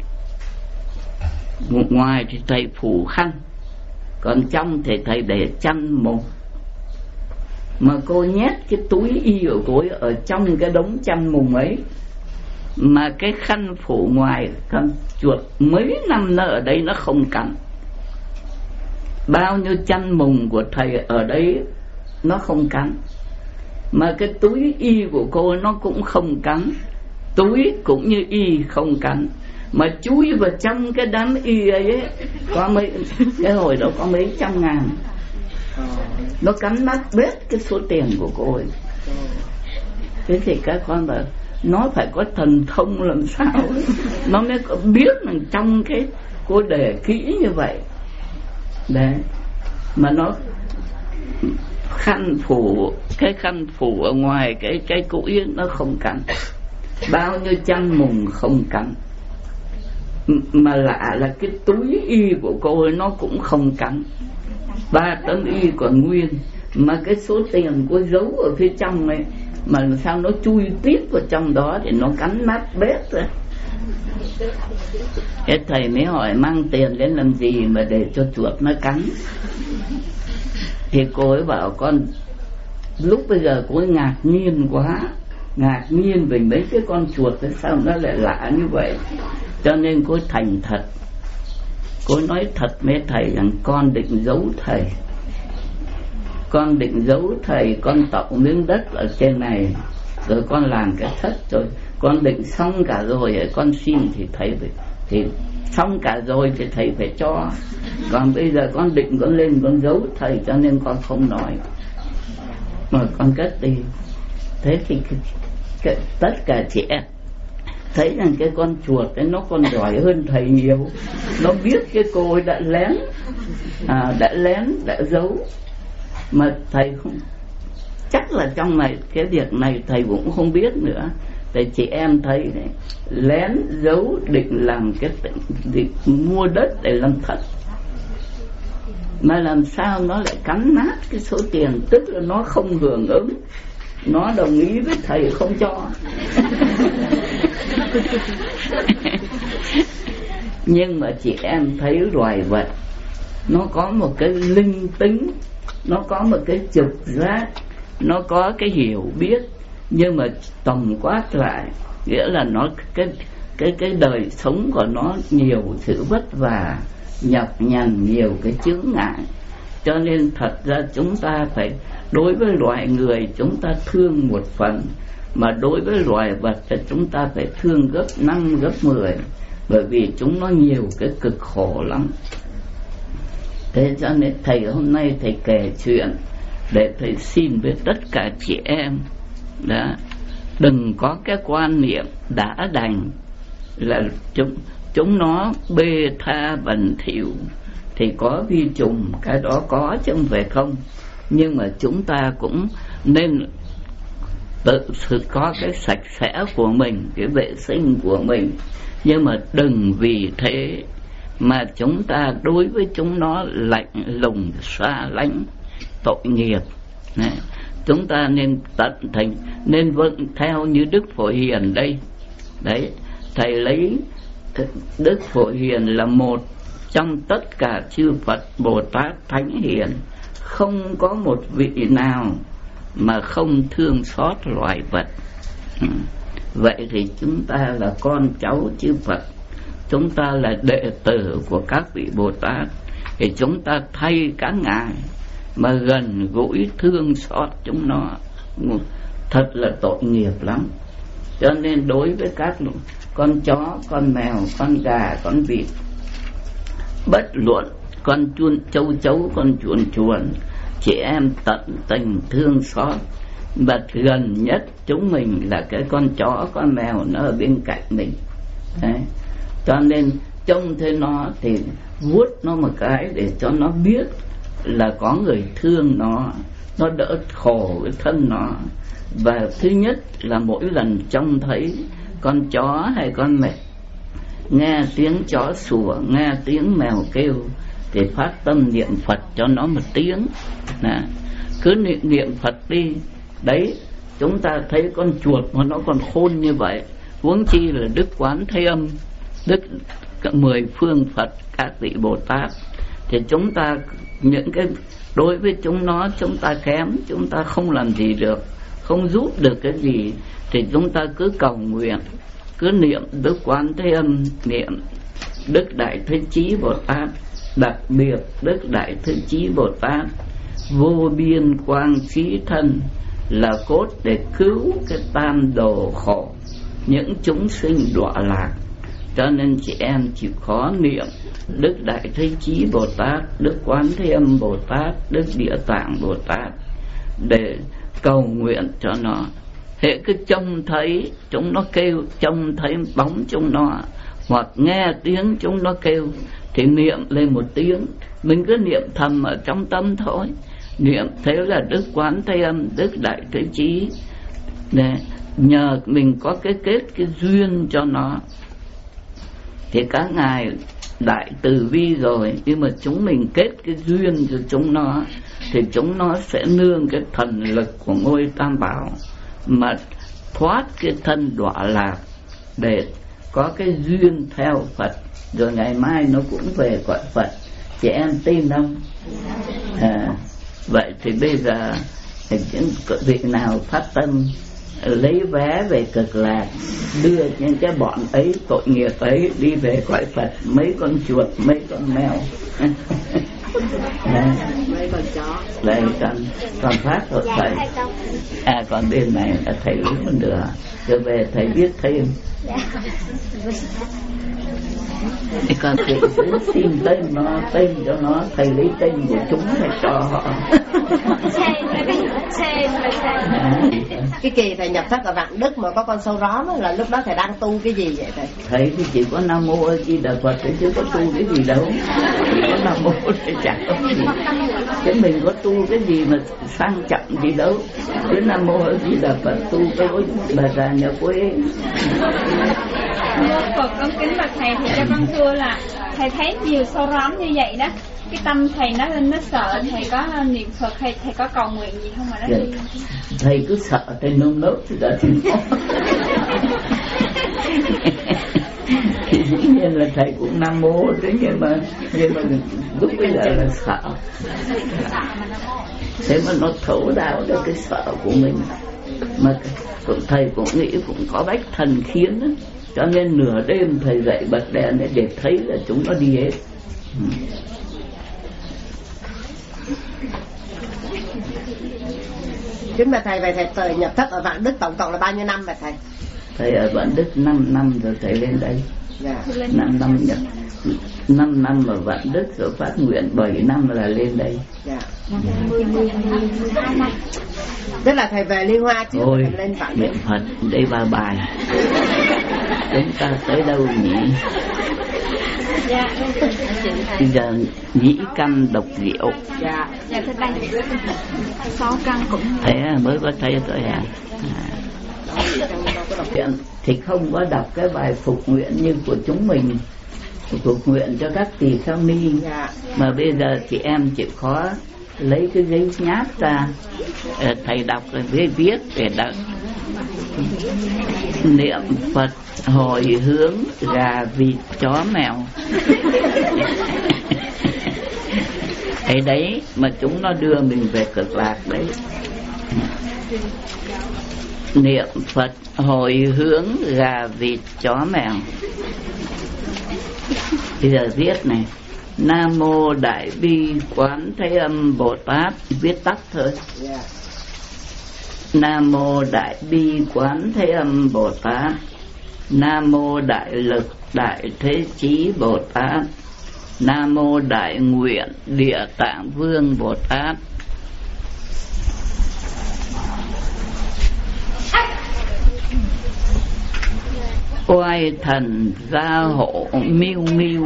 ngoài thì thầy phủ khăn, còn trong thì thầy để chăn mùng. Mà cô nhét cái túi y của cô ấy ở trong cái đống chăn mùng ấy. Mà cái khăn phủ ngoài, con chuột mấy năm nó ở đây nó không cắn. Bao nhiêu chăn mùng của thầy ở đây nó không cắn. Mà cái túi y của cô nó cũng không cắn. Túi cũng như y không cắn. Mà chui vào trong cái đám y ấy, có mấy, cái hồi đó có mấy trăm ngàn. Nó cắn nát bét cái số tiền của cô ấy. Thế thì các con bảo nó phải có thần thông làm sao nó mới có biết rằng trong cái cô để kỹ như vậy. Đấy, mà nó khăn phủ, cái khăn phủ ở ngoài cái cái củi nó không cắn. Bao nhiêu chăn mùng không cắn. Mà lạ là cái túi y của cô ấy nó cũng không cắn. Ba tấm y còn nguyên. Mà cái số tiền cô giấu ở phía trong ấy, mà làm sao nó chui tiếp vào trong đó thì nó cắn nát bét rồi. Cái thầy mới hỏi mang tiền đến làm gì mà để cho chuột nó cắn. Thì cô ấy bảo con, lúc bây giờ cô ấy ngạc nhiên quá, ngạc nhiên về mấy cái con chuột ấy, sao nó lại lạ như vậy. Cho nên cô ấy thành thật, cô ấy nói thật với thầy rằng con định giấu thầy, con định giấu thầy, con tậu miếng đất ở trên này rồi con làm cái thất rồi, con định xong cả rồi, con xin thì thầy phải, thì xong cả rồi thì thầy phải cho. Còn bây giờ con định con lên con giấu thầy, cho nên con không nói mà con cất đi. Thế thì cái, cái, tất cả chị em thấy rằng cái con chuột ấy nó còn giỏi hơn thầy nhiều. Nó biết cái cô ấy đã lén, à, đã lén, đã giấu. Mà thầy không, chắc là trong này cái việc này thầy cũng không biết nữa. Tại chị em thấy đấy, lén giấu định làm cái định mua đất để làm thất. mà làm sao nó lại cắn nát cái số tiền, tức là nó không hưởng ứng, nó đồng ý với thầy không cho. Nhưng mà chị em thấy loài vật nó có một cái linh tính, nó có một cái trực giác, nó có cái hiểu biết, nhưng mà tổng quát lại nghĩa là nó cái cái cái đời sống của nó nhiều sự vất vả, nhọc nhằn, nhiều cái chướng ngại. Cho nên thật ra chúng ta phải, đối với loài người chúng ta thương một phần, mà đối với loài vật thì chúng ta phải thương gấp năm gấp mười, bởi vì chúng nó nhiều cái cực khổ lắm. Thế cho nên thầy hôm nay thầy kể chuyện để thầy xin với tất cả chị em đã đừng có cái quan niệm đã đành là chúng chúng nó bê tha bẩn thỉu, thì có vi trùng, cái đó có chứ không phải không, nhưng mà chúng ta cũng nên tự sự có cái sạch sẽ của mình, cái vệ sinh của mình, nhưng mà đừng vì thế mà chúng ta đối với chúng nó lạnh lùng xa lánh tội nghiệp này. Chúng ta nên tận thành, nên vâng theo như Đức Phổ Hiền đây. Đấy, thầy lấy Đức Phổ Hiền là một trong tất cả chư Phật Bồ Tát Thánh Hiền, không có một vị nào mà không thương xót loài vật. Vậy thì chúng ta là con cháu chư Phật, chúng ta là đệ tử của các vị Bồ Tát, thì chúng ta thay các ngài mà gần gũi thương xót chúng nó, thật là tội nghiệp lắm. Cho nên đối với các con chó, con mèo, con gà, con vịt, bất luận con chuôn châu chấu, con chuồn chuồn, chị em tận tình thương xót. Và gần nhất chúng mình là cái con chó, con mèo nó ở bên cạnh mình. Đấy. Cho nên trông thấy nó thì vuốt nó một cái để cho nó biết là có người thương nó, nó đỡ khổ cái thân nó. Và thứ nhất là mỗi lần trông thấy con chó hay con mèo, nghe tiếng chó sủa, nghe tiếng mèo kêu, thì phát tâm niệm Phật cho nó một tiếng. Nè, cứ niệm, niệm Phật đi. Đấy, chúng ta thấy con chuột mà nó còn khôn như vậy, huống chi là Đức Quán Thế Âm, Đức mười phương Phật, các vị Bồ Tát. Thì chúng ta những cái đối với chúng nó chúng ta kém, chúng ta không làm gì được, không giúp được cái gì, thì chúng ta cứ cầu nguyện, cứ niệm Đức Quán Thế Âm, niệm Đức Đại Thế Chí Bồ Tát, đặc biệt Đức Đại Thế Chí Bồ Tát vô biên quang trí thân, là cốt để cứu cái tam đồ khổ, những chúng sinh đọa lạc. Cho nên chị em chịu khó niệm Đức Đại Thế Chí Bồ Tát, Đức Quán Thế Âm Bồ Tát, Đức Địa Tạng Bồ Tát để cầu nguyện cho nó. Hệ cứ trông thấy chúng nó kêu, trông thấy bóng chúng nó, hoặc nghe tiếng chúng nó kêu, thì niệm lên một tiếng. Mình cứ niệm thầm ở trong tâm thôi. Niệm thế là Đức Quán Thế Âm, Đức Đại Thế Chí, để nhờ mình có cái kết cái duyên cho nó. Thì các ngài đại từ bi rồi, nhưng mà chúng mình kết cái duyên cho chúng nó, thì chúng nó sẽ nương cái thần lực của ngôi Tam Bảo mà thoát cái thân đọa lạc, để có cái duyên theo Phật, rồi ngày mai nó cũng về cõi Phật. Chị em tin không? À, vậy thì bây giờ thì vị nào phát tâm lấy vé về Cực Lạc, đưa những cái bọn ấy tội nghiệp ấy đi về cõi Phật, mấy con chuột, mấy con mèo. Mấy con chó. Đây con, con phát rồi thầy. À còn bên này là thầy lấy một nửa, rồi về thầy viết thêm. Thì con thầy xin tên nó, tên cho nó, thầy lấy tên của chúng thầy cho họ. Cái kỳ thầy nhập thất ở Vạn Đức mà có con sâu róm là lúc đó thầy đang tu cái gì vậy thầy? Thầy thì chỉ có Nam Mô A Di Đà Phật, chứ có tu cái gì đâu. Chỉ có Nam Mô thì chẳng có gì. Chứ mình có tu cái gì mà sang trọng gì đâu. Chứ Nam Mô A Di Đà Phật tu cái bà già nhà quê. Một Phật con kính bạch thầy, thì cho con thưa là thầy thấy nhiều sâu róm như vậy đó, cái tâm thầy nó nó sợ, thầy có niệm Phật hay thầy có cầu nguyện gì không mà nó đi? Thầy cứ sợ thầy nôn nốt thì đã thì nên là thầy cũng nam mô thế, nhưng mà nhưng mà lúc bây giờ là sợ, thế mà nó thấu đáo được cái sợ của mình. Mà cũng thầy cũng nghĩ cũng có bách thần khiến đó. Cho nên nửa đêm thầy dậy bật đèn để thấy là chúng nó đi hết. Kính bạch thầy, về thầy thời nhập thất ở Vạn Đức tổng cộng là bao nhiêu năm vậy thầy? Thầy ở Vạn Đức năm năm rồi thầy lên đây. Dạ. năm năm nhập năm năm ở Vạn Đức rồi phát nguyện bảy năm là lên đây. Dạ. Tức là thầy về Liên Hoa chứ Ôi, thầy lên Vạn Đức. niệm Phật đây ba bài. Chúng ta tới đâu nhỉ? Dạ. Bây giờ nhĩ căn độc rượu. Dạ. Dạ thưa đây. Sáu căn cũng Thế mới có thấy tôi à? À. Thì không có đọc cái bài phục nguyện như của chúng mình, phục nguyện cho các tỳ kheo ni. Dạ. Mà bây giờ chị em chịu khó lấy cái giấy nháp ra, thầy đọc rồi viết viết để đọc. Niệm Phật hồi hướng gà vịt chó mèo. Thế đấy mà chúng nó đưa mình về cực lạc đấy. Niệm Phật hồi hướng gà vịt chó mèo. Bây giờ viết này: Nam mô Đại Bi Quán Thế Âm Bồ Tát, viết tắt thôi. Yeah. Nam mô Đại Bi Quán Thế Âm Bồ Tát. Nam mô Đại Lực Đại Thế Chí Bồ Tát. Nam mô Đại Nguyện Địa Tạng Vương Bồ Tát. Oai thần gia hộ miêu miêu.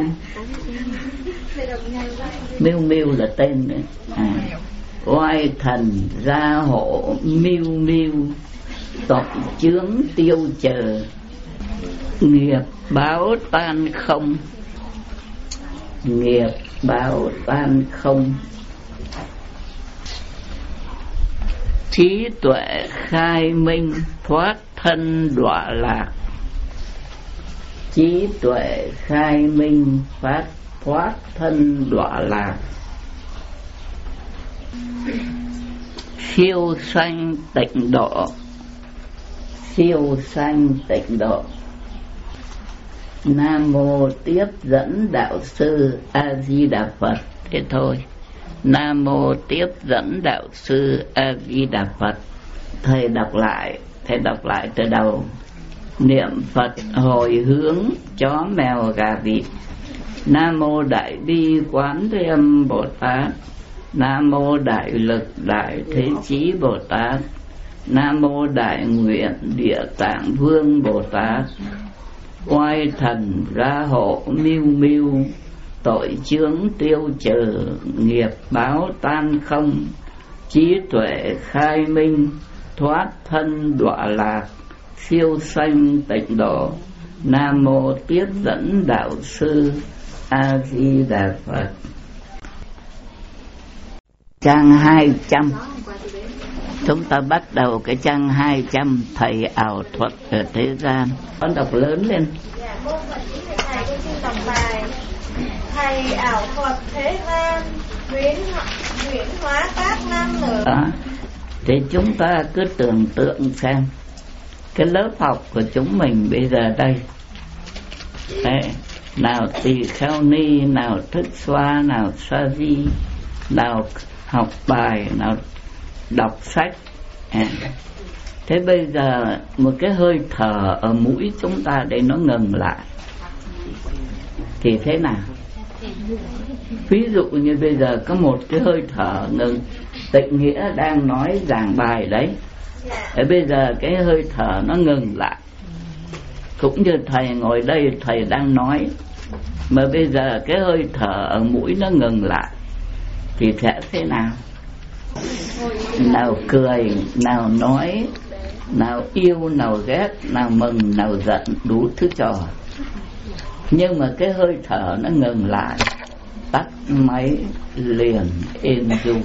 Miêu miêu là tên đấy. À. Oai thần gia hộ miêu miêu, tội chướng tiêu chờ, nghiệp báo tan không. Nghiệp báo tan không. Trí tuệ khai minh thoát thân đọa lạc. Trí tuệ khai minh phát thoát thân đọa lạc. Siêu sanh tịnh độ. Siêu sanh tịnh độ. Nam mô tiếp dẫn đạo sư A Di Đà Phật. Thế thôi. Nam mô tiếp dẫn đạo sư A Di Đà Phật. Thầy đọc lại, thầy đọc lại từ đầu. Niệm Phật hồi hướng chó mèo gà vịt. Nam mô Đại Bi Quán Thế Âm Bồ Tát. Nam mô Đại Lực Đại Thế Chí Bồ Tát. Nam mô Đại Nguyện Địa Tạng Vương Bồ Tát. Oai thần gia hộ miêu miêu, tội chướng tiêu trừ, nghiệp báo tan không. Trí tuệ khai minh thoát thân đọa lạc. Siêu sanh tịnh độ. Nam mô tiếp dẫn đạo sư A Di Đà Phật. Trang hai trăm. Chúng ta bắt đầu cái trang hai trăm. Thầy ảo thuật ở thế gian. Con đọc lớn lên. Dạ, mô Phật Chí Thầy, con xin đọc bài. Thầy ảo thuật thế gian, huyễn huyễn hóa các nam nữ. Đó. Thì chúng ta cứ tưởng tượng xem cái lớp học của chúng mình bây giờ đây. Đấy. Nào tỳ kheo ni, nào thức xoa, nào sa di, nào học bài, nào đọc sách. À. Thế bây giờ một cái hơi thở ở mũi chúng ta để nó ngừng lại thì thế nào? Ví dụ như bây giờ có một cái hơi thở ngừng, Tịnh Nghĩa đang nói giảng bài đấy. Thế bây giờ cái hơi thở nó ngừng lại. Cũng như thầy ngồi đây, thầy đang nói, mà bây giờ cái hơi thở ở mũi nó ngừng lại thì sẽ thế nào? Nào cười, nào nói, nào yêu, nào ghét, nào mừng, nào giận, đủ thứ trò. Nhưng mà cái hơi thở nó ngừng lại, tắt máy liền êm ru.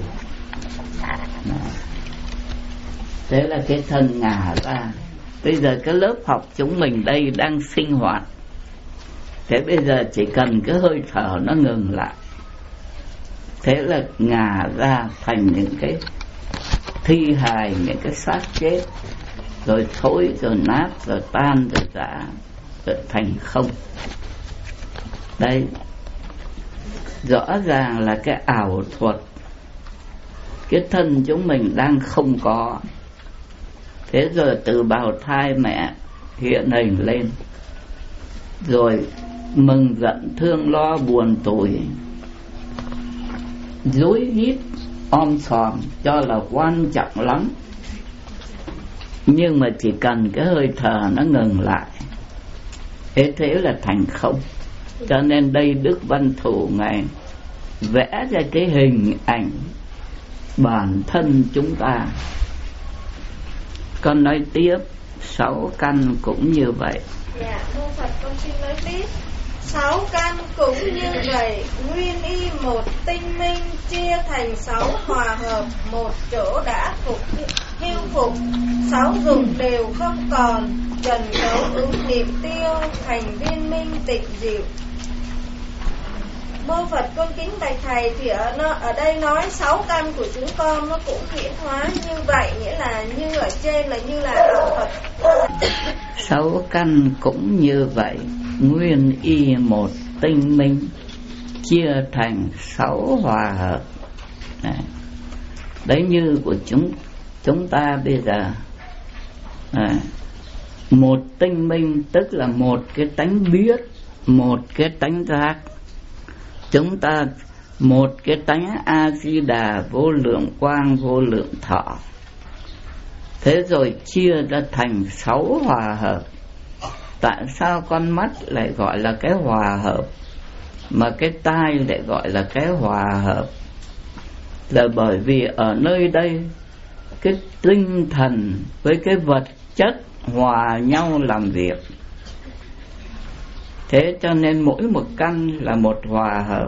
Thế là cái thân ngả ra. Bây giờ cái lớp học chúng mình đây đang sinh hoạt. Thế bây giờ chỉ cần cái hơi thở nó ngừng lại, thế là ngả ra thành những cái thi hài, những cái xác chết, rồi thối, rồi nát, rồi tan, rồi rã, rồi thành không. Đây, rõ ràng là cái ảo thuật. Cái thân chúng mình đang không có. Thế rồi từ bào thai mẹ hiện hình lên, rồi mừng giận thương lo buồn tủi, dối rít om sòm cho là quan trọng lắm. Nhưng mà chỉ cần cái hơi thở nó ngừng lại, thế thế là thành không. Cho nên đây Đức Văn Thủ Ngài vẽ ra cái hình ảnh bản thân chúng ta. Con nói tiếp, sáu căn cũng như vậy. Dạ, mô Phật con xin nói tiếp. Sáu căn cũng như vậy, nguyên y một tinh minh, chia thành sáu hòa hợp, một chỗ đã phục hưu phục, sáu dụng đều không còn, trần cấu ứng niệm tiêu, thành viên minh tịnh diệu. Mô Phật con kính bạch thầy, thì ở, nó, ở đây nói sáu căn của chúng con nó cũng hiển hóa như vậy, nghĩa là như ở trên là như là ảo thuật. Sáu căn cũng như vậy, nguyên y một tinh minh, chia thành sáu hòa hợp. Đấy, đấy như của chúng chúng ta bây giờ. Đấy, một tinh minh tức là một cái tánh biết, một cái tánh giác. Chúng ta một cái tánh A-di-đà, vô lượng quang, vô lượng thọ. Thế rồi chia ra thành sáu hòa hợp. Tại sao con mắt lại gọi là cái hòa hợp, mà cái tai lại gọi là cái hòa hợp? Là bởi vì ở nơi đây cái tinh thần với cái vật chất hòa nhau làm việc. Thế cho nên mỗi một căn là một hòa hợp.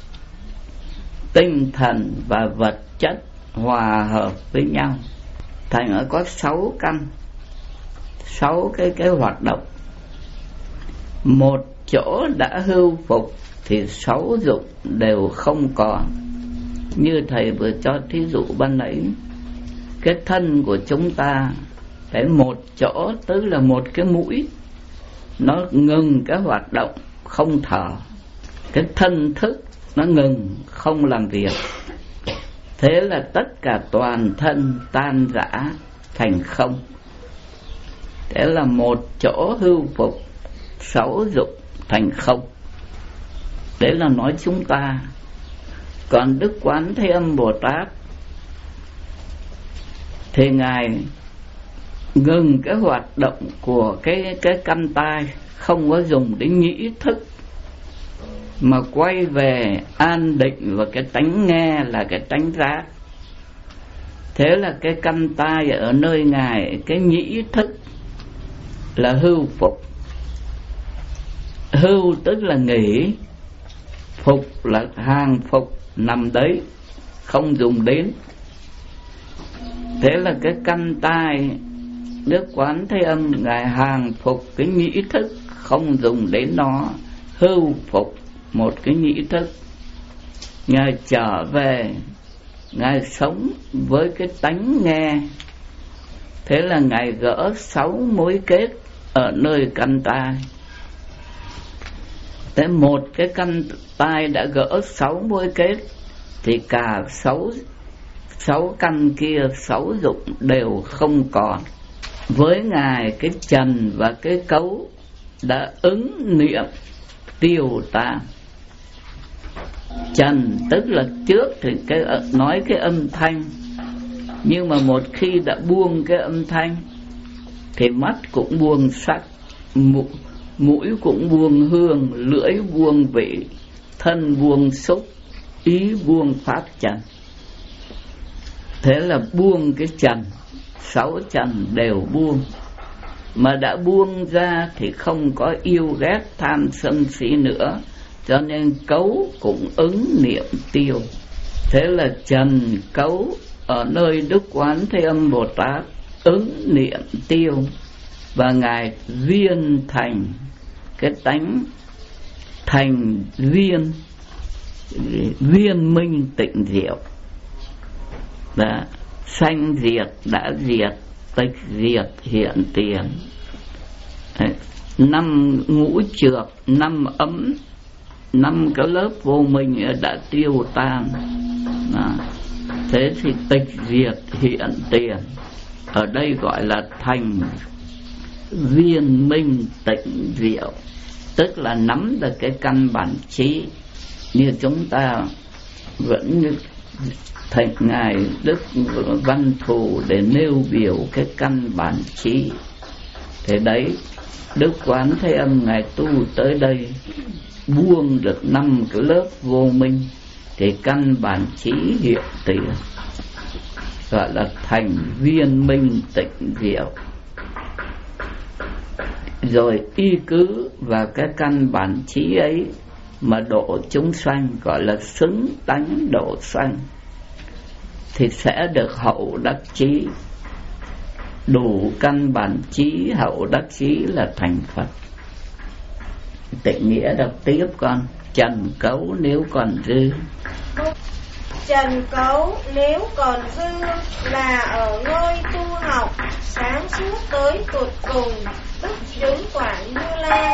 Tinh thần và vật chất hòa hợp với nhau, thành ở có sáu căn, sáu cái cái hoạt động. Một chỗ đã hưu phục thì sáu dụng đều không còn. Như thầy vừa cho thí dụ ban nãy, cái thân của chúng ta, cái một chỗ tức là một cái mũi, nó ngừng cái hoạt động không thở, cái thân thức nó ngừng không làm việc. Thế là tất cả toàn thân tan rã thành không. Thế là một chỗ hưu phục, sáu dụng thành không. Đấy là nói chúng ta. Còn Đức Quán Thế Âm Bồ Tát thì Ngài ngừng cái hoạt động của cái, cái căn tai, không có dùng đến nhĩ thức, mà quay về an định vào cái tánh nghe là cái tánh giác. Thế là cái căn tai ở nơi Ngài, cái nhĩ thức là hưu phục. Hưu tức là nghỉ, phục là hàng phục, nằm đấy, không dùng đến. Thế là cái căn tai Đức Quán Thế Âm Ngài hàng phục cái nhĩ thức, không dùng đến nó, hưu phục một cái nhĩ thức. Ngài trở về, Ngài sống với cái tánh nghe. Thế là Ngài gỡ sáu mối kết ở nơi căn tai. Thế một cái căn tai đã gỡ sáu mối kết, thì cả sáu sáu căn kia, sáu dụng đều không còn. Với Ngài cái trần và cái cấu đã ứng niệm tiêu tan. Trần tức là trước thì cái nói cái âm thanh, nhưng mà một khi đã buông cái âm thanh thì mắt cũng buông sắc, mũi cũng buông hương, lưỡi buông vị, thân buông xúc, ý buông pháp trần. Thế là buông cái trần. sáu trần đều buông. Mà đã buông ra thì không có yêu ghét tham sân si nữa, cho nên cấu cũng ứng niệm tiêu. Thế là trần cấu ở nơi Đức Quán Thế Âm Bồ Tát ứng niệm tiêu, và Ngài viên thành cái tánh thành viên viên minh tịnh diệu. Đã sanh diệt đã diệt, tịch diệt hiện tiền. Năm ngũ trược, năm ấm, năm cái lớp vô minh đã tiêu tan. Đó. Thế thì tịch diệt hiện tiền, ở đây gọi là thành viên minh tịnh diệu, tức là nắm được cái căn bản trí. Như chúng ta vẫn như thầy Ngài Đức Văn Thù để nêu biểu cái căn bản trí. Thế đấy, Đức Quán Thế Âm Ngài tu tới đây buông được năm cái lớp vô minh, thì căn bản trí hiện tiền, gọi là thành viên minh tịnh diệu. Rồi y cứ vào cái căn bản trí ấy mà độ chúng sanh, gọi là xứng tánh độ sanh, thì sẽ được hậu đắc chí. Đủ căn bản trí, hậu đắc chí là thành Phật. Tịnh nghĩa đọc tiếp con. Trần cấu nếu còn dư. Trần cấu nếu còn dư là ở ngôi tu học, sáng suốt tới tột cùng, tức chứng quả Như Lai.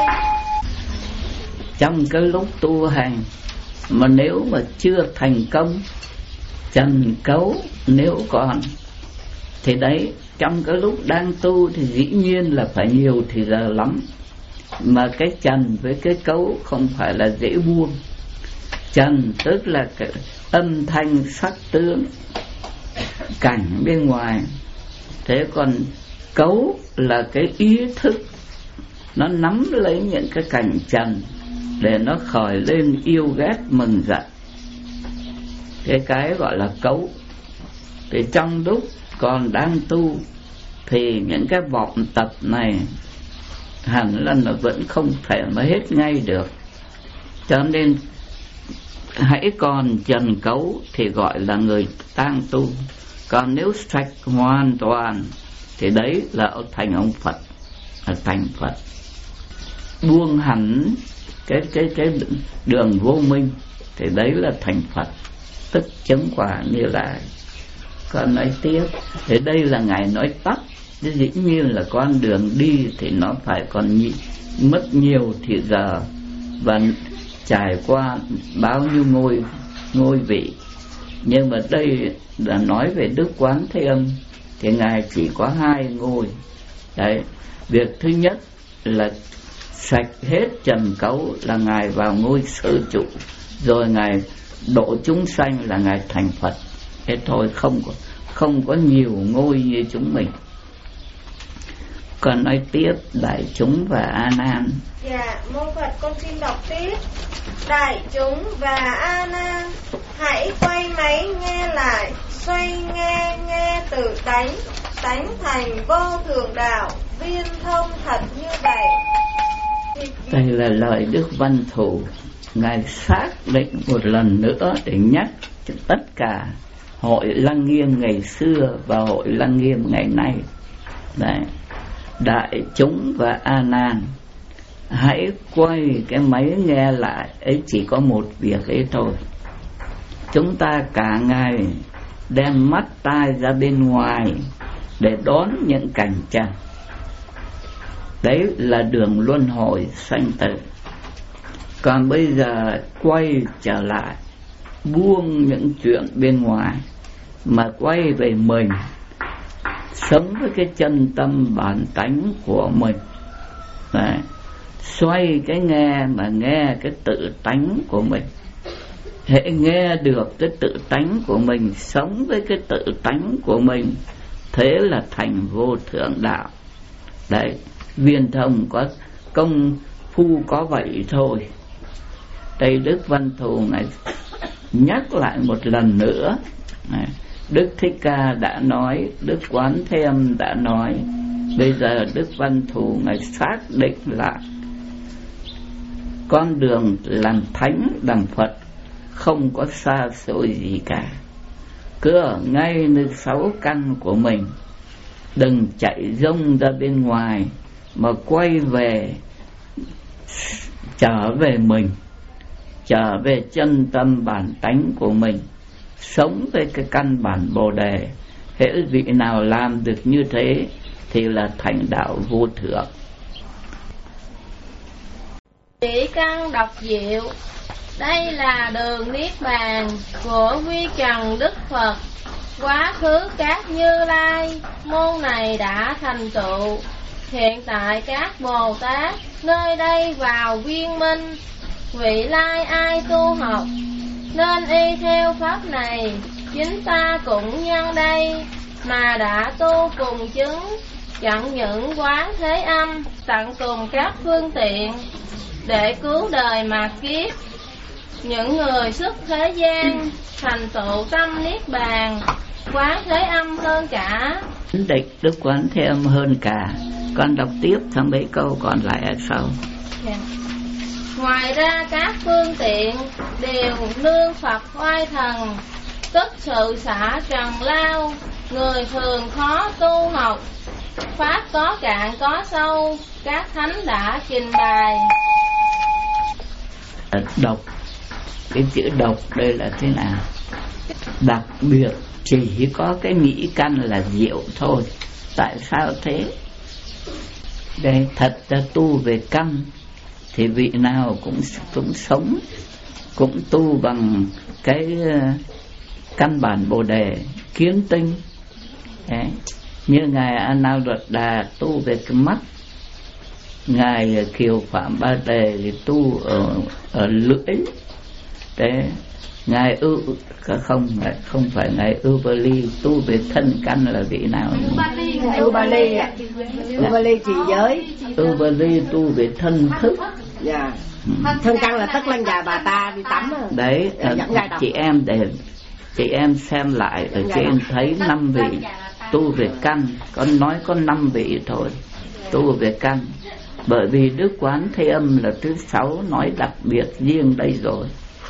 Trong cái lúc tu hành mà nếu mà chưa thành công, trần cấu nếu còn, thì đấy, trong cái lúc đang tu thì dĩ nhiên là phải nhiều thì giờ lắm. Mà cái trần với cái cấu không phải là dễ buông. Trần tức là cái âm thanh sắc tướng, cảnh bên ngoài. Thế còn cấu là cái ý thức, nó nắm lấy những cái cảnh trần để nó khởi lên yêu ghét mừng giận. Cái cái gọi là cấu. Thì trong lúc còn đang tu thì những cái vọng tập này hẳn là nó vẫn không thể mà hết ngay được. Cho nên hãy còn trần cấu thì gọi là người đang tu. Còn nếu sạch hoàn toàn thì đấy là thành ông Phật, là thành Phật. Buông hẳn cái cái cái đường vô minh thì đấy là thành Phật, tức chứng quả Như Lai. Con nói tiếp, thì đây là Ngài nói tắt, chứ dĩ nhiên là con đường đi thì nó phải còn nhi, mất nhiều thì giờ và trải qua bao nhiêu ngôi ngôi vị. Nhưng mà đây là nói về Đức Quán Thế Âm thì Ngài chỉ có hai ngôi. Đấy, việc thứ nhất là sạch hết trần cấu là Ngài vào ngôi sơ trụ, rồi Ngài độ chúng sanh là Ngài thành Phật. Thế thôi, không có không có nhiều ngôi như chúng mình. Còn nói tiếp, đại chúng và A Nan. Dạ, mô Phật, con xin đọc tiếp. Đại chúng và A Nan, hãy quay máy nghe lại, xoay nghe nghe từ tánh, tánh thành vô thượng đạo, viên thông thật như vậy. Đây là lời Đức Văn Thù. Ngài xác định một lần nữa để nhắc cho tất cả hội Lăng Nghiêm ngày xưa và hội Lăng Nghiêm ngày nay. Đấy, đại chúng và A Nan, hãy quay cái máy nghe lại. Ấy chỉ có một việc ấy thôi. Chúng ta cả ngày đem mắt tai ra bên ngoài để đón những cảnh trần. Đấy là đường luân hồi sanh tử. Còn bây giờ quay trở lại, buông những chuyện bên ngoài mà quay về mình, sống với cái chân tâm bản tánh của mình. Đấy, xoay cái nghe mà nghe cái tự tánh của mình. Hễ nghe được cái tự tánh của mình, sống với cái tự tánh của mình, thế là thành vô thượng đạo. Đấy, viên thông có công phu có vậy thôi. Đây Đức Văn Thù Ngài nhắc lại một lần nữa. Này, Đức Thích Ca đã nói, Đức Quán Thế Âm đã nói. Bây giờ Đức Văn Thù Ngài xác định lại con đường làm thánh làm Phật không có xa xôi gì cả, cứ ở ngay nơi sáu căn của mình. Đừng chạy rông ra bên ngoài, mà quay về, trở về mình, trở về chân tâm bản tánh của mình, sống với cái căn bản Bồ Đề. Hễ vị nào làm được như thế thì là thành đạo vô thượng. Chỉ căn độc diệu, đây là đường niết bàn của quy trần Đức Phật. Quá khứ các Như Lai môn này đã thành tựu, hiện tại các Bồ Tát nơi đây vào viên minh. Vị lai ai tu học nên y theo pháp này, chính ta cũng nhân đây mà đã tu cùng chứng. Chẳng những Quán Thế Âm tận cùng các phương tiện để cứu đời mà kiếp, những người xuất thế gian thành tựu tâm niết bàn. Quán Thế Âm hơn cả. Định Đức Quán Thế Âm hơn cả. Con đọc tiếp sang mấy câu còn lại ở sau. Yeah. Ngoài ra các phương tiện đều nương Phật oai thần, tức sự xả trần lao. Người thường khó tu học, pháp có cạn có sâu, các thánh đã trình bày. Độc, cái chữ độc đây là thế nào? Đặc biệt chỉ có cái nghĩ căn là diệu thôi. Tại sao thế? Đây thật ra tu về căn thì vị nào cũng cũng sống, cũng tu bằng cái căn bản Bồ Đề kiến tinh. Đấy. Như ngài A Nan Luật Đà tu về cái mắt, ngài Kiều Phạm Ba Đề thì tu ở ở lưỡi. Đấy. Ngài ưu không không phải ngài Ubali tu về thân căn là vị nào? Ubali ạ. Ubali trì giới. Ubali tu về thân thức. Dạ. Thân căn là tất lăng già bà ta đi tắm. Đấy, chị em để chị em xem lại ở trên thấy năm vị tu về căn, con nói có năm vị thôi tu về căn, bởi vì Đức Quán Thế Âm là thứ sáu nói đặc biệt riêng đây rồi.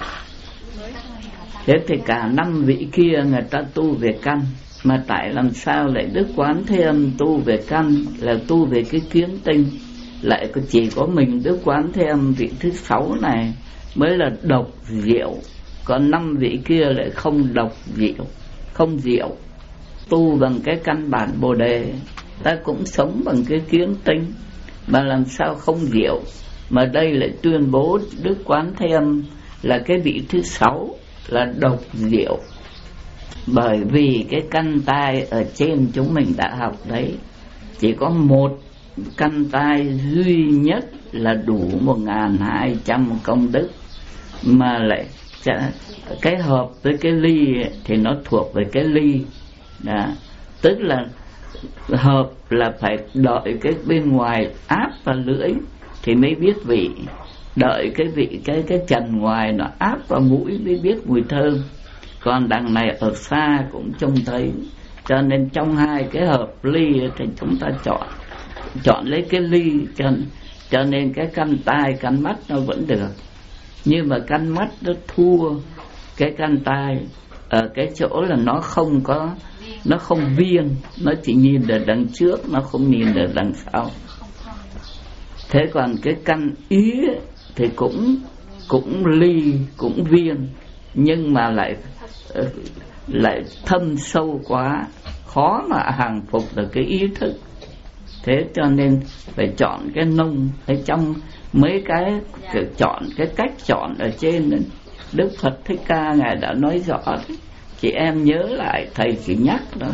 Thế thì cả năm vị kia người ta tu về căn, mà tại làm sao lại Đức Quán Thế Âm tu về căn là tu về cái kiến tinh, lại chỉ có mình Đức Quán Thế Âm vị thứ sáu này mới là độc diệu, còn năm vị kia lại không độc diệu, không diệu. Tu bằng cái căn bản Bồ Đề, ta cũng sống bằng cái kiến tinh, mà làm sao không diệu. Mà đây lại tuyên bố Đức Quán Thế Âm là cái vị thứ sáu, là độc diệu. Bởi vì cái căn tai ở trên chúng mình đã học đấy, chỉ có một căn tai duy nhất là đủ một ngàn hai trăm công đức, mà lại cái hợp với cái ly thì nó thuộc về cái ly. Đó. Tức là hợp là phải đợi cái bên ngoài áp vào lưỡi thì mới biết vị, đợi cái vị cái cái trần ngoài nó áp vào mũi mới biết mùi thơm, còn đằng này ở xa cũng trông thấy. Cho nên trong hai cái hợp ly thì chúng ta chọn chọn lấy cái ly, cho, cho nên cái căn tai căn mắt nó vẫn được, nhưng mà căn mắt nó thua cái căn tai ở cái chỗ là nó không có, nó không viên, nó chỉ nhìn được đằng trước, nó không nhìn được đằng sau. Thế còn cái căn ý thì cũng cũng ly, cũng viên, nhưng mà lại lại thâm sâu quá, khó mà hàng phục được cái ý thức. Thế cho nên phải chọn cái nông. Ở trong mấy cái, cái chọn cái cách chọn ở trên Đức Phật Thích Ca ngài đã nói rõ đấy. Chị em nhớ lại, thầy chỉ nhắc thôi.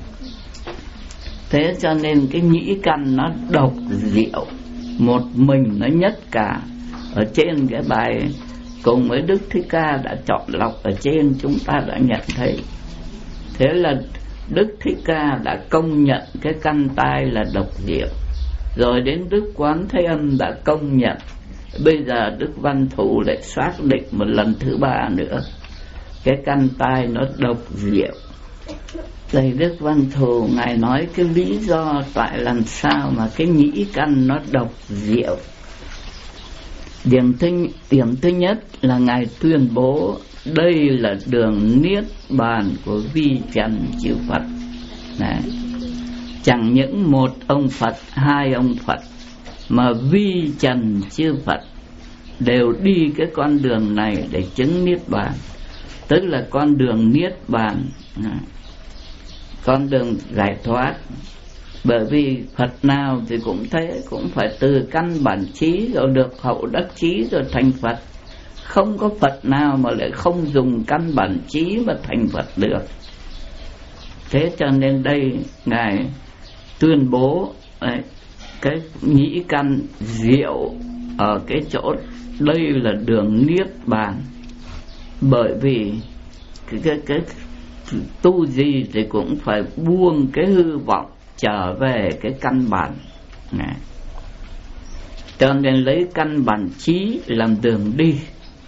Thế cho nên cái nhĩ căn nó độc diệu, một mình nó nhất cả. Ở trên cái bài cùng với Đức Thích Ca đã chọn lọc ở trên, chúng ta đã nhận thấy. Thế là Đức Thích Ca đã công nhận cái căn tai là độc diệu, rồi đến Đức Quán Thế Âm đã công nhận. Bây giờ Đức Văn Thù lại xác định một lần thứ ba nữa, cái căn tai nó độc diệu. Thầy Đức Văn Thù ngài nói cái lý do tại làm sao mà cái nhĩ căn nó độc diệu. Điểm thứ, điểm thứ nhất là ngài tuyên bố đây là đường niết bàn của vi trần chư Phật. Đấy. Chẳng những một ông Phật, hai ông Phật, mà vi trần chư Phật đều đi cái con đường này để chứng niết bàn, tức là con đường niết bàn, con đường giải thoát. Bởi vì Phật nào thì cũng thế, cũng phải từ căn bản trí rồi được hậu đắc trí rồi thành Phật. Không có Phật nào mà lại không dùng căn bản trí mà thành Phật được. Thế cho nên đây ngài tuyên bố ấy, cái nhĩ căn diệu ở cái chỗ đây là đường niết bàn. Bởi vì cái, cái, cái tu gì thì cũng phải buông cái hư vọng trở về cái căn bản này. Cho nên lấy căn bản trí làm đường đi.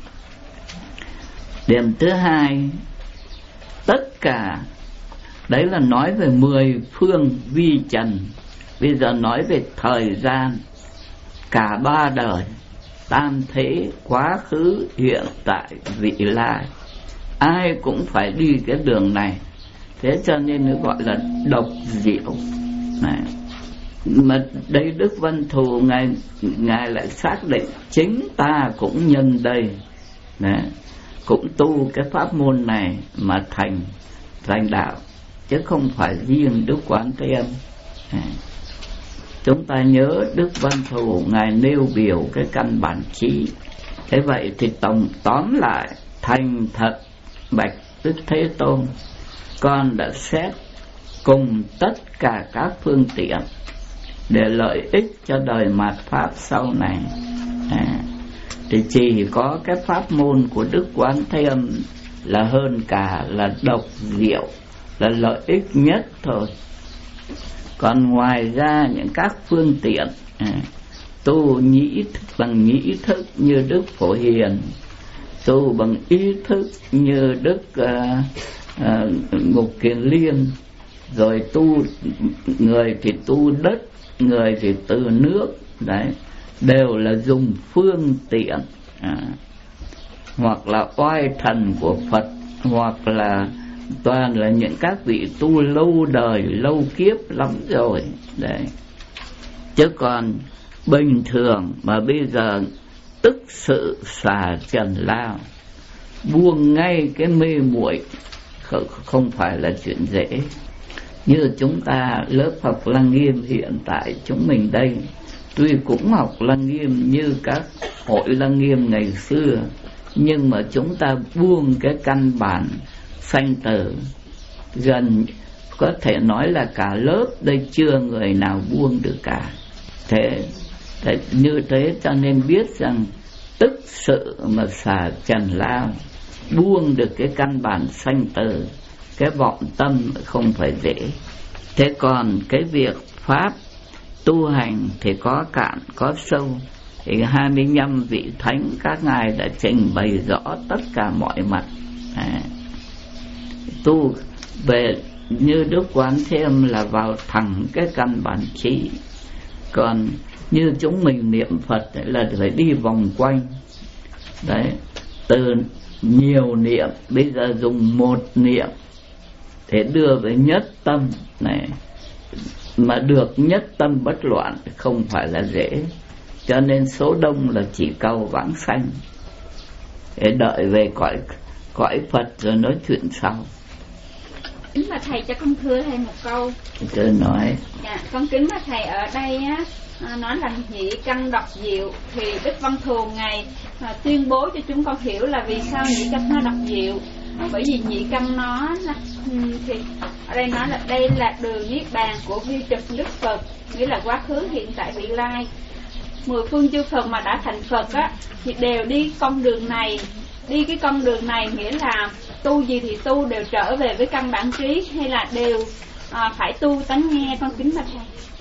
Điểm thứ hai, tất cả đấy là nói về mười phương vi trần. Bây giờ nói về thời gian, cả ba đời, tam thế, quá khứ, hiện tại, vị lai, ai cũng phải đi cái đường này. Thế cho nên nó gọi là độc diệu này. Mà đây Đức Văn Thù ngài, ngài lại xác định chính ta cũng nhân đây đấy, cũng tu cái pháp môn này mà thành thành đạo, chứ không phải riêng Đức Quán Thế Âm. Chúng ta nhớ Đức Văn Thù ngài nêu biểu cái căn bản trí. Thế vậy thì tổng tóm lại, thành thật bạch Đức Thế Tôn, con đã xét cùng tất cả các phương tiện để lợi ích cho đời mạt pháp sau này. À, thì chỉ có cái pháp môn của Đức Quán Thế Âm là hơn cả, là độc diệu, là lợi ích nhất thôi. Còn ngoài ra những các phương tiện à, tu nhĩ thức bằng nhĩ thức như Đức Phổ Hiền, tu bằng ý thức như Đức uh, uh, Ngục Kiền Liên, rồi tu người thì tu đất, người thì từ nước, đấy đều là dùng phương tiện à, hoặc là oai thần của Phật, hoặc là toàn là những các vị tu lâu đời lâu kiếp lắm rồi đấy. Chứ còn bình thường mà bây giờ tức sự xả trần lao, buông ngay cái mê muội không phải là chuyện dễ. Như chúng ta lớp học Lăng Nghiêm hiện tại chúng mình đây, tuy cũng học Lăng Nghiêm như các hội Lăng Nghiêm ngày xưa, nhưng mà chúng ta buông cái căn bản sanh tử, gần có thể nói là cả lớp đây chưa người nào buông được cả. Thế, thế như thế cho nên biết rằng tức sự mà xả trần lao, buông được cái căn bản sanh tử, cái vọng tâm không phải dễ. Thế còn cái việc pháp tu hành thì có cạn có sâu, thì hai mươi lăm vị thánh các ngài đã trình bày rõ tất cả mọi mặt. À, tu về như Đức Quán Thế Âm là vào thẳng cái căn bản trí. Còn như chúng mình niệm Phật là phải đi vòng quanh. Đấy, từ nhiều niệm bây giờ dùng một niệm để đưa về nhất tâm này, mà được nhất tâm bất loạn không phải là dễ. Cho nên số đông là chỉ cầu vãng sanh, để đợi về cõi cõi Phật rồi nói chuyện sau. Kính mà thầy cho con thưa thầy một câu. Tôi nói. Dạ, con kính mà thầy ở đây á, nói là nhị căn độc diệu, thì Đức Văn Thù ngài à, tuyên bố cho chúng con hiểu là vì sao nhị căn nó độc diệu. À, bởi vì nhị căn nó thì ở đây nói là đây là đường niết bàn của vi trực Đức Phật, nghĩa là quá khứ, hiện tại, vị lai. Mười phương chư Phật mà đã thành Phật á thì đều đi con đường này. Đi cái con đường này nghĩa là tu gì thì tu đều trở về với căn bản trí, hay là đều à, phải tu tánh nghe. Con kính bạch thầy.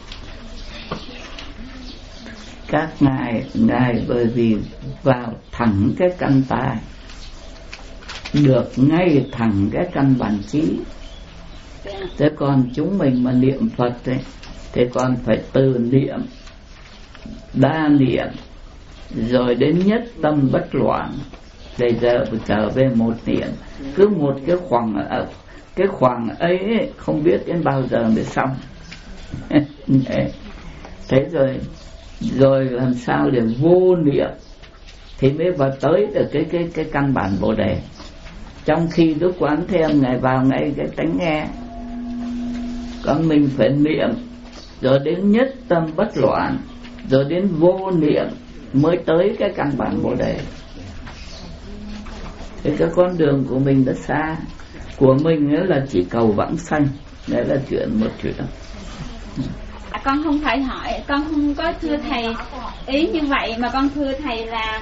Các ngài ngài bởi vì vào thẳng cái căn tài, được ngay thẳng cái căn bản trí, Thế còn chúng mình mà niệm Phật ấy, thì còn phải từ niệm, đa niệm, rồi đến nhất tâm bất loạn, để giờ trở về một niệm. Cứ một cái khoảng cái khoảng ấy, ấy không biết đến bao giờ mới xong. Thế rồi rồi làm sao để vô niệm thì mới vào tới được cái cái cái căn bản Bồ Đề. Trong khi Đức Quán Thế Âm ngài vào ngay cái tánh nghe, còn mình phải niệm rồi đến nhất tâm bất loạn, rồi đến vô niệm mới tới cái căn bản Bồ Đề. Thì cái con đường của mình rất xa. Của mình nữa là chỉ cầu vãng sanh. Đấy là chuyện một chuyện. À, con không phải hỏi, con không có thưa thầy ý như vậy, mà con thưa thầy là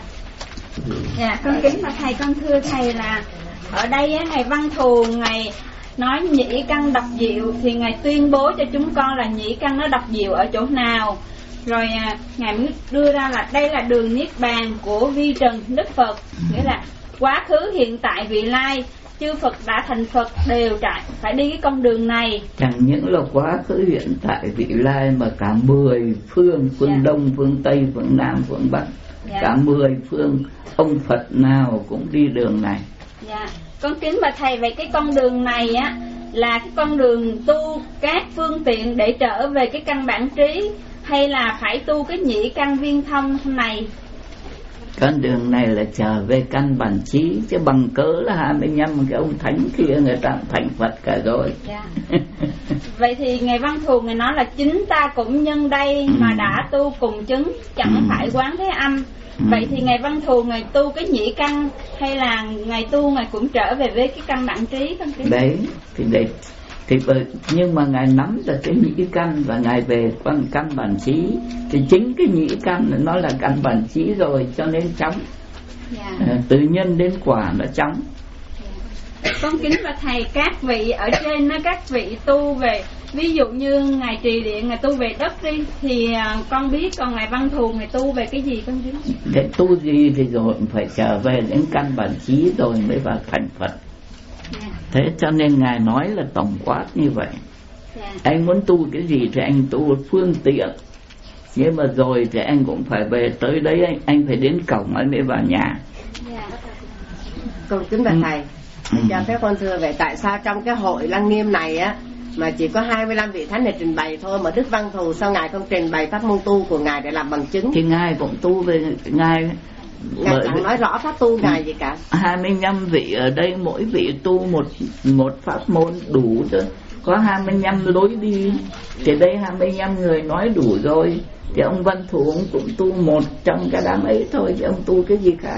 dạ, con kính mà thầy, con thưa thầy là ở đây á, ngài Văn Thù ngài nói nhĩ căn độc diệu, thì ngài tuyên bố cho chúng con là nhĩ căn nó độc diệu ở chỗ nào, rồi à, ngài mới đưa ra là đây là đường niết bàn của vi trần Đức Phật, nghĩa là quá khứ hiện tại vị lai chư Phật đã thành Phật đều trải phải đi cái con đường này. Chẳng những là quá khứ hiện tại vị lai mà cả mười phương, phương yeah. Đông, phương Tây, phương Nam, phương Bắc, yeah. cả mười phương ông Phật nào cũng đi đường này. Dạ, con kính bạch thầy, về cái con đường này á là cái con đường tu các phương tiện để trở về cái căn bản trí, hay là phải tu cái nhĩ căn viên thông này? Con đường này là trở về căn bản trí, chứ bằng cớ là hai mươi lăm cái ông thánh kia người ta thành Phật cả rồi. Dạ. Vậy thì ngài Văn Thù ngài nói là chính ta cũng nhân đây mà ừ. đã tu cùng chứng, chẳng ừ. phải Quán Thế Âm. Ừ. Vậy thì ngài Văn Thù ngài tu cái nhĩ căn, hay là ngài tu ngài cũng trở về với cái căn bản trí không? Đấy, thì đấy. Thì nhưng mà ngài nắm được cái nhĩ căn và ngài về căn căn bản trí, thì chính cái nhĩ căn nó là căn bản trí rồi, cho nên chóng. Yeah. À, từ nhân đến quả nó chóng. Yeah. Con kính và thầy, các vị ở trên nó các vị tu về, ví dụ như ngài Trì Điện ngài tu về đất đi, thì con biết, còn ngài Văn Thù ngài tu về cái gì con kính? Để tu gì thì rồi phải trở về đến căn bản trí rồi mới vào thành Phật. Yeah. Thế cho nên ngài nói là tổng quát như vậy. Yeah. Anh muốn tu cái gì thì anh tu phương tiện, nhưng mà rồi thì anh cũng phải về tới đấy, anh, anh phải đến cổng anh mới vào nhà. Yeah. Con kính bạch thầy, ừ. cho phép con thưa vậy, tại sao trong cái hội Lăng Nghiêm này á mà chỉ có hai mươi lăm vị thánh để trình bày thôi, mà Đức Văn Thù sao ngài không trình bày pháp môn tu của ngài để làm bằng chứng? Thì ngài cũng tu về ngài. Ngài chẳng nói rõ pháp tu ngài gì cả. Hai mươi lăm vị ở đây mỗi vị tu một một pháp môn đủ chứ. Có hai mươi lăm lối đi, thì đây hai mươi lăm người nói đủ rồi. Thì ông Văn Thù ông cũng tu một trong cái đám ấy thôi, chứ ông tu cái gì khác.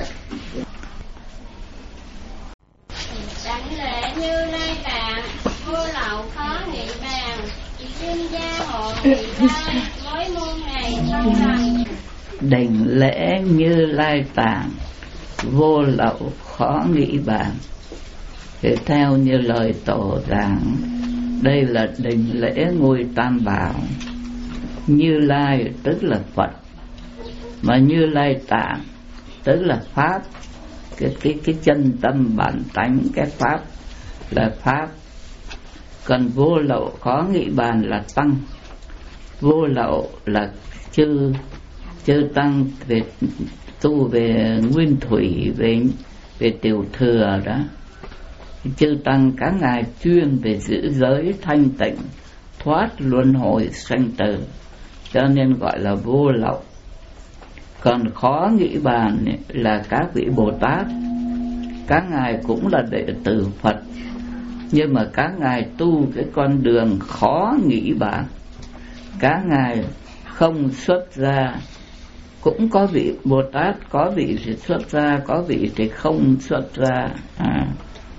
Đảnh lễ Như Lai Tạng, vô lậu khó nghị bàn, chuyên gia hộ nghị lai, với muôn ngày không lành. Đảnh lễ Như Lai Tạng, vô lậu khó nghĩ bàn. Thì theo như lời tổ giảng, đây là đảnh lễ ngôi Tam Bảo. Như Lai tức là Phật, mà Như Lai Tạng tức là Pháp. Cái, cái, cái chân tâm bản tánh, cái Pháp là Pháp. Còn vô lậu khó nghĩ bàn là Tăng. Vô lậu là chư chư tăng về tu về nguyên thủy, về về tiểu thừa đó. Chư tăng các ngài chuyên về giữ giới thanh tịnh, thoát luân hồi sanh tử, cho nên gọi là vô lậu. Còn khó nghĩ bàn là các vị Bồ Tát, các ngài cũng là đệ tử Phật, nhưng mà các ngài tu cái con đường khó nghĩ bàn. Các ngài không xuất ra. Cũng có vị Bồ Tát, có vị thì xuất ra, có vị thì không xuất ra. À,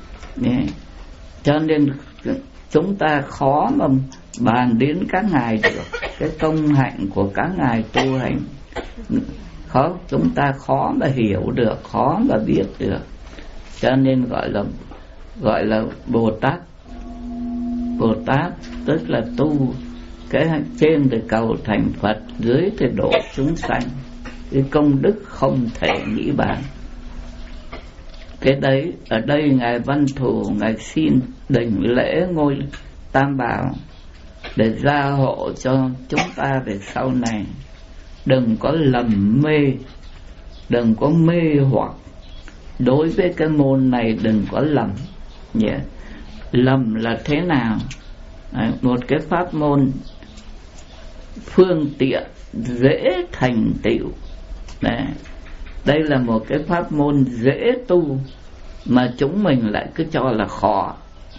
cho nên chúng ta khó mà bàn đến các ngài được. Cái công hạnh của các ngài tu hành khó, chúng ta khó mà hiểu được, khó mà biết được. Cho nên gọi là gọi là Bồ Tát. Bồ Tát tức là tu cái trên thì cầu thành Phật, dưới thì độ chúng sanh. Cái công đức không thể nghĩ bàn. Cái đấy, ở đây ngài Văn Thù ngài xin đảnh lễ ngôi Tam Bảo để gia hộ cho chúng ta về sau này. Đừng có lầm mê, đừng có mê hoặc. Đối với cái môn này đừng có lầm. Yeah. Lầm là thế nào? Đấy, một cái pháp môn phương tiện dễ thành tựu. Đấy. Đây là một cái pháp môn dễ tu mà chúng mình lại cứ cho là khó.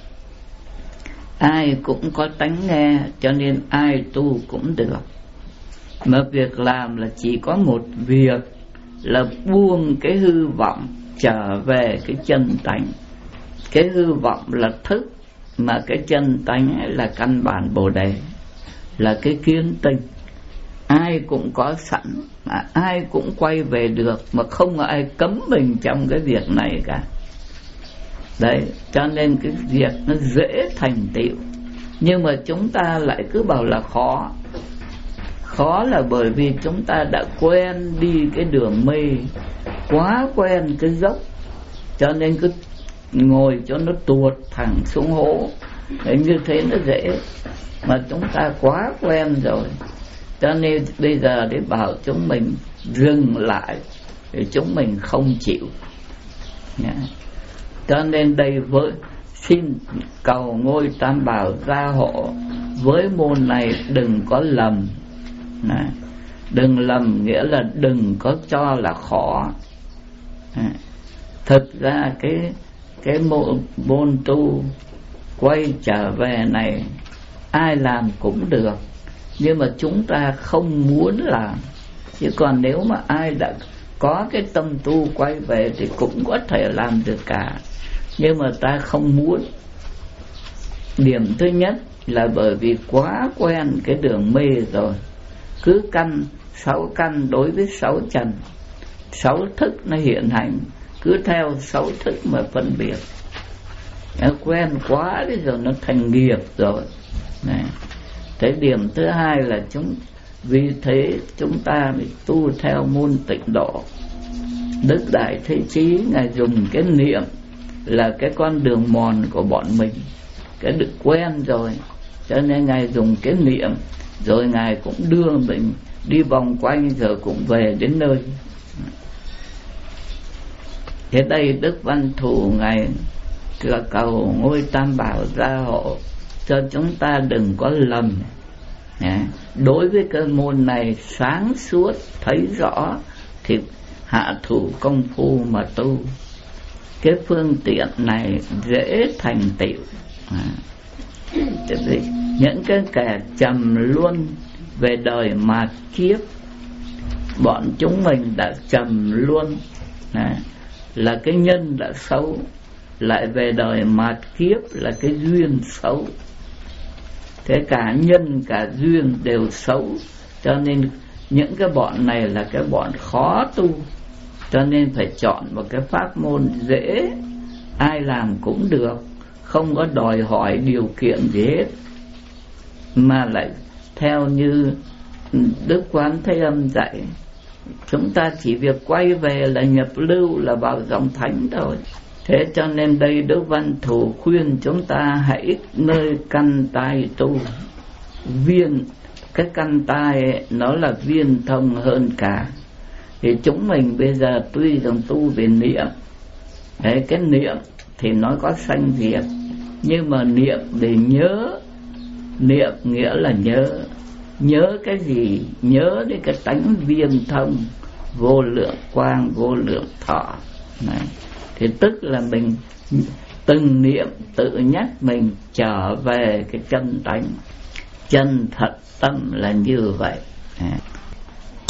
Ai cũng có tánh nghe, cho nên ai tu cũng được. Mà việc làm là chỉ có một việc, là buông cái hư vọng trở về cái chân tánh. Cái hư vọng là thức, mà cái chân tánh là căn bản Bồ Đề, là cái kiến tinh. Ai cũng có sẵn, mà ai cũng quay về được, mà không ai cấm mình trong cái việc này cả. Đấy, cho nên cái việc nó dễ thành tựu. Nhưng mà chúng ta lại cứ bảo là khó. Khó là bởi vì chúng ta đã quen đi cái đường mê, quá quen cái dốc, cho nên cứ ngồi cho nó tuột thẳng xuống hố. Đấy, như thế nó dễ. Mà chúng ta quá quen rồi, cho nên bây giờ để bảo chúng mình dừng lại thì chúng mình không chịu. Nha. Cho nên đây với xin cầu Ngôi Tam Bảo gia hộ với môn này, đừng có lầm. Này, đừng lầm nghĩa là đừng có cho là khó. Này, thực ra cái cái môn, môn tu quay trở về này ai làm cũng được, nhưng mà chúng ta không muốn làm. Chứ còn nếu mà ai đã có cái tâm tu quay về thì cũng có thể làm được cả, nhưng mà ta không muốn. Điểm thứ nhất là bởi vì quá quen cái đường mê rồi. Cứ căn sáu căn đối với sáu trần, sáu thức nó hiện hành, cứ theo sáu thức mà phân biệt. Nó quen quá đấy rồi, nó thành nghiệp rồi. Này. Thế điểm thứ hai là chúng vì thế chúng ta phải tu theo môn Tịnh Độ. Đức Đại Thế Chí Ngài dùng cái niệm là cái con đường mòn của bọn mình, cái được quen rồi, cho nên Ngài dùng cái niệm, rồi Ngài cũng đưa mình đi vòng quanh rồi cũng về đến nơi. Thế đây Đức Văn Thù Ngài là cầu Ngôi Tam Bảo gia hộ cho chúng ta đừng có lầm. Đối với cái môn này sáng suốt thấy rõ thì hạ thủ công phu mà tu. Cái phương tiện này dễ thành tựu. À, những cái kẻ trầm luân về đời mạt kiếp, bọn chúng mình đã trầm luân, à, là cái nhân đã xấu, lại về đời mạt kiếp là cái duyên xấu. Thế cả nhân cả duyên đều xấu, cho nên những cái bọn này là cái bọn khó tu. Cho nên phải chọn một cái pháp môn dễ, ai làm cũng được, không có đòi hỏi điều kiện gì hết, mà lại theo như Đức Quán Thế Âm dạy. Chúng ta chỉ việc quay về là nhập lưu, là vào dòng thánh thôi. Thế cho nên đây Đức Văn Thù khuyên chúng ta hãy nơi căn tai tu. Viên, cái căn tai ấy, nó là viên thông hơn cả. Thì chúng mình bây giờ tuy rằng tu về niệm, đấy, cái niệm thì nó có sanh diệt, nhưng mà niệm để nhớ. Niệm nghĩa là nhớ. Nhớ cái gì? Nhớ đến cái tánh viên thông, vô lượng quang, vô lượng thọ. Này. Thì tức là mình từng niệm tự nhắc mình trở về cái chân tánh. Chân thật tâm là như vậy.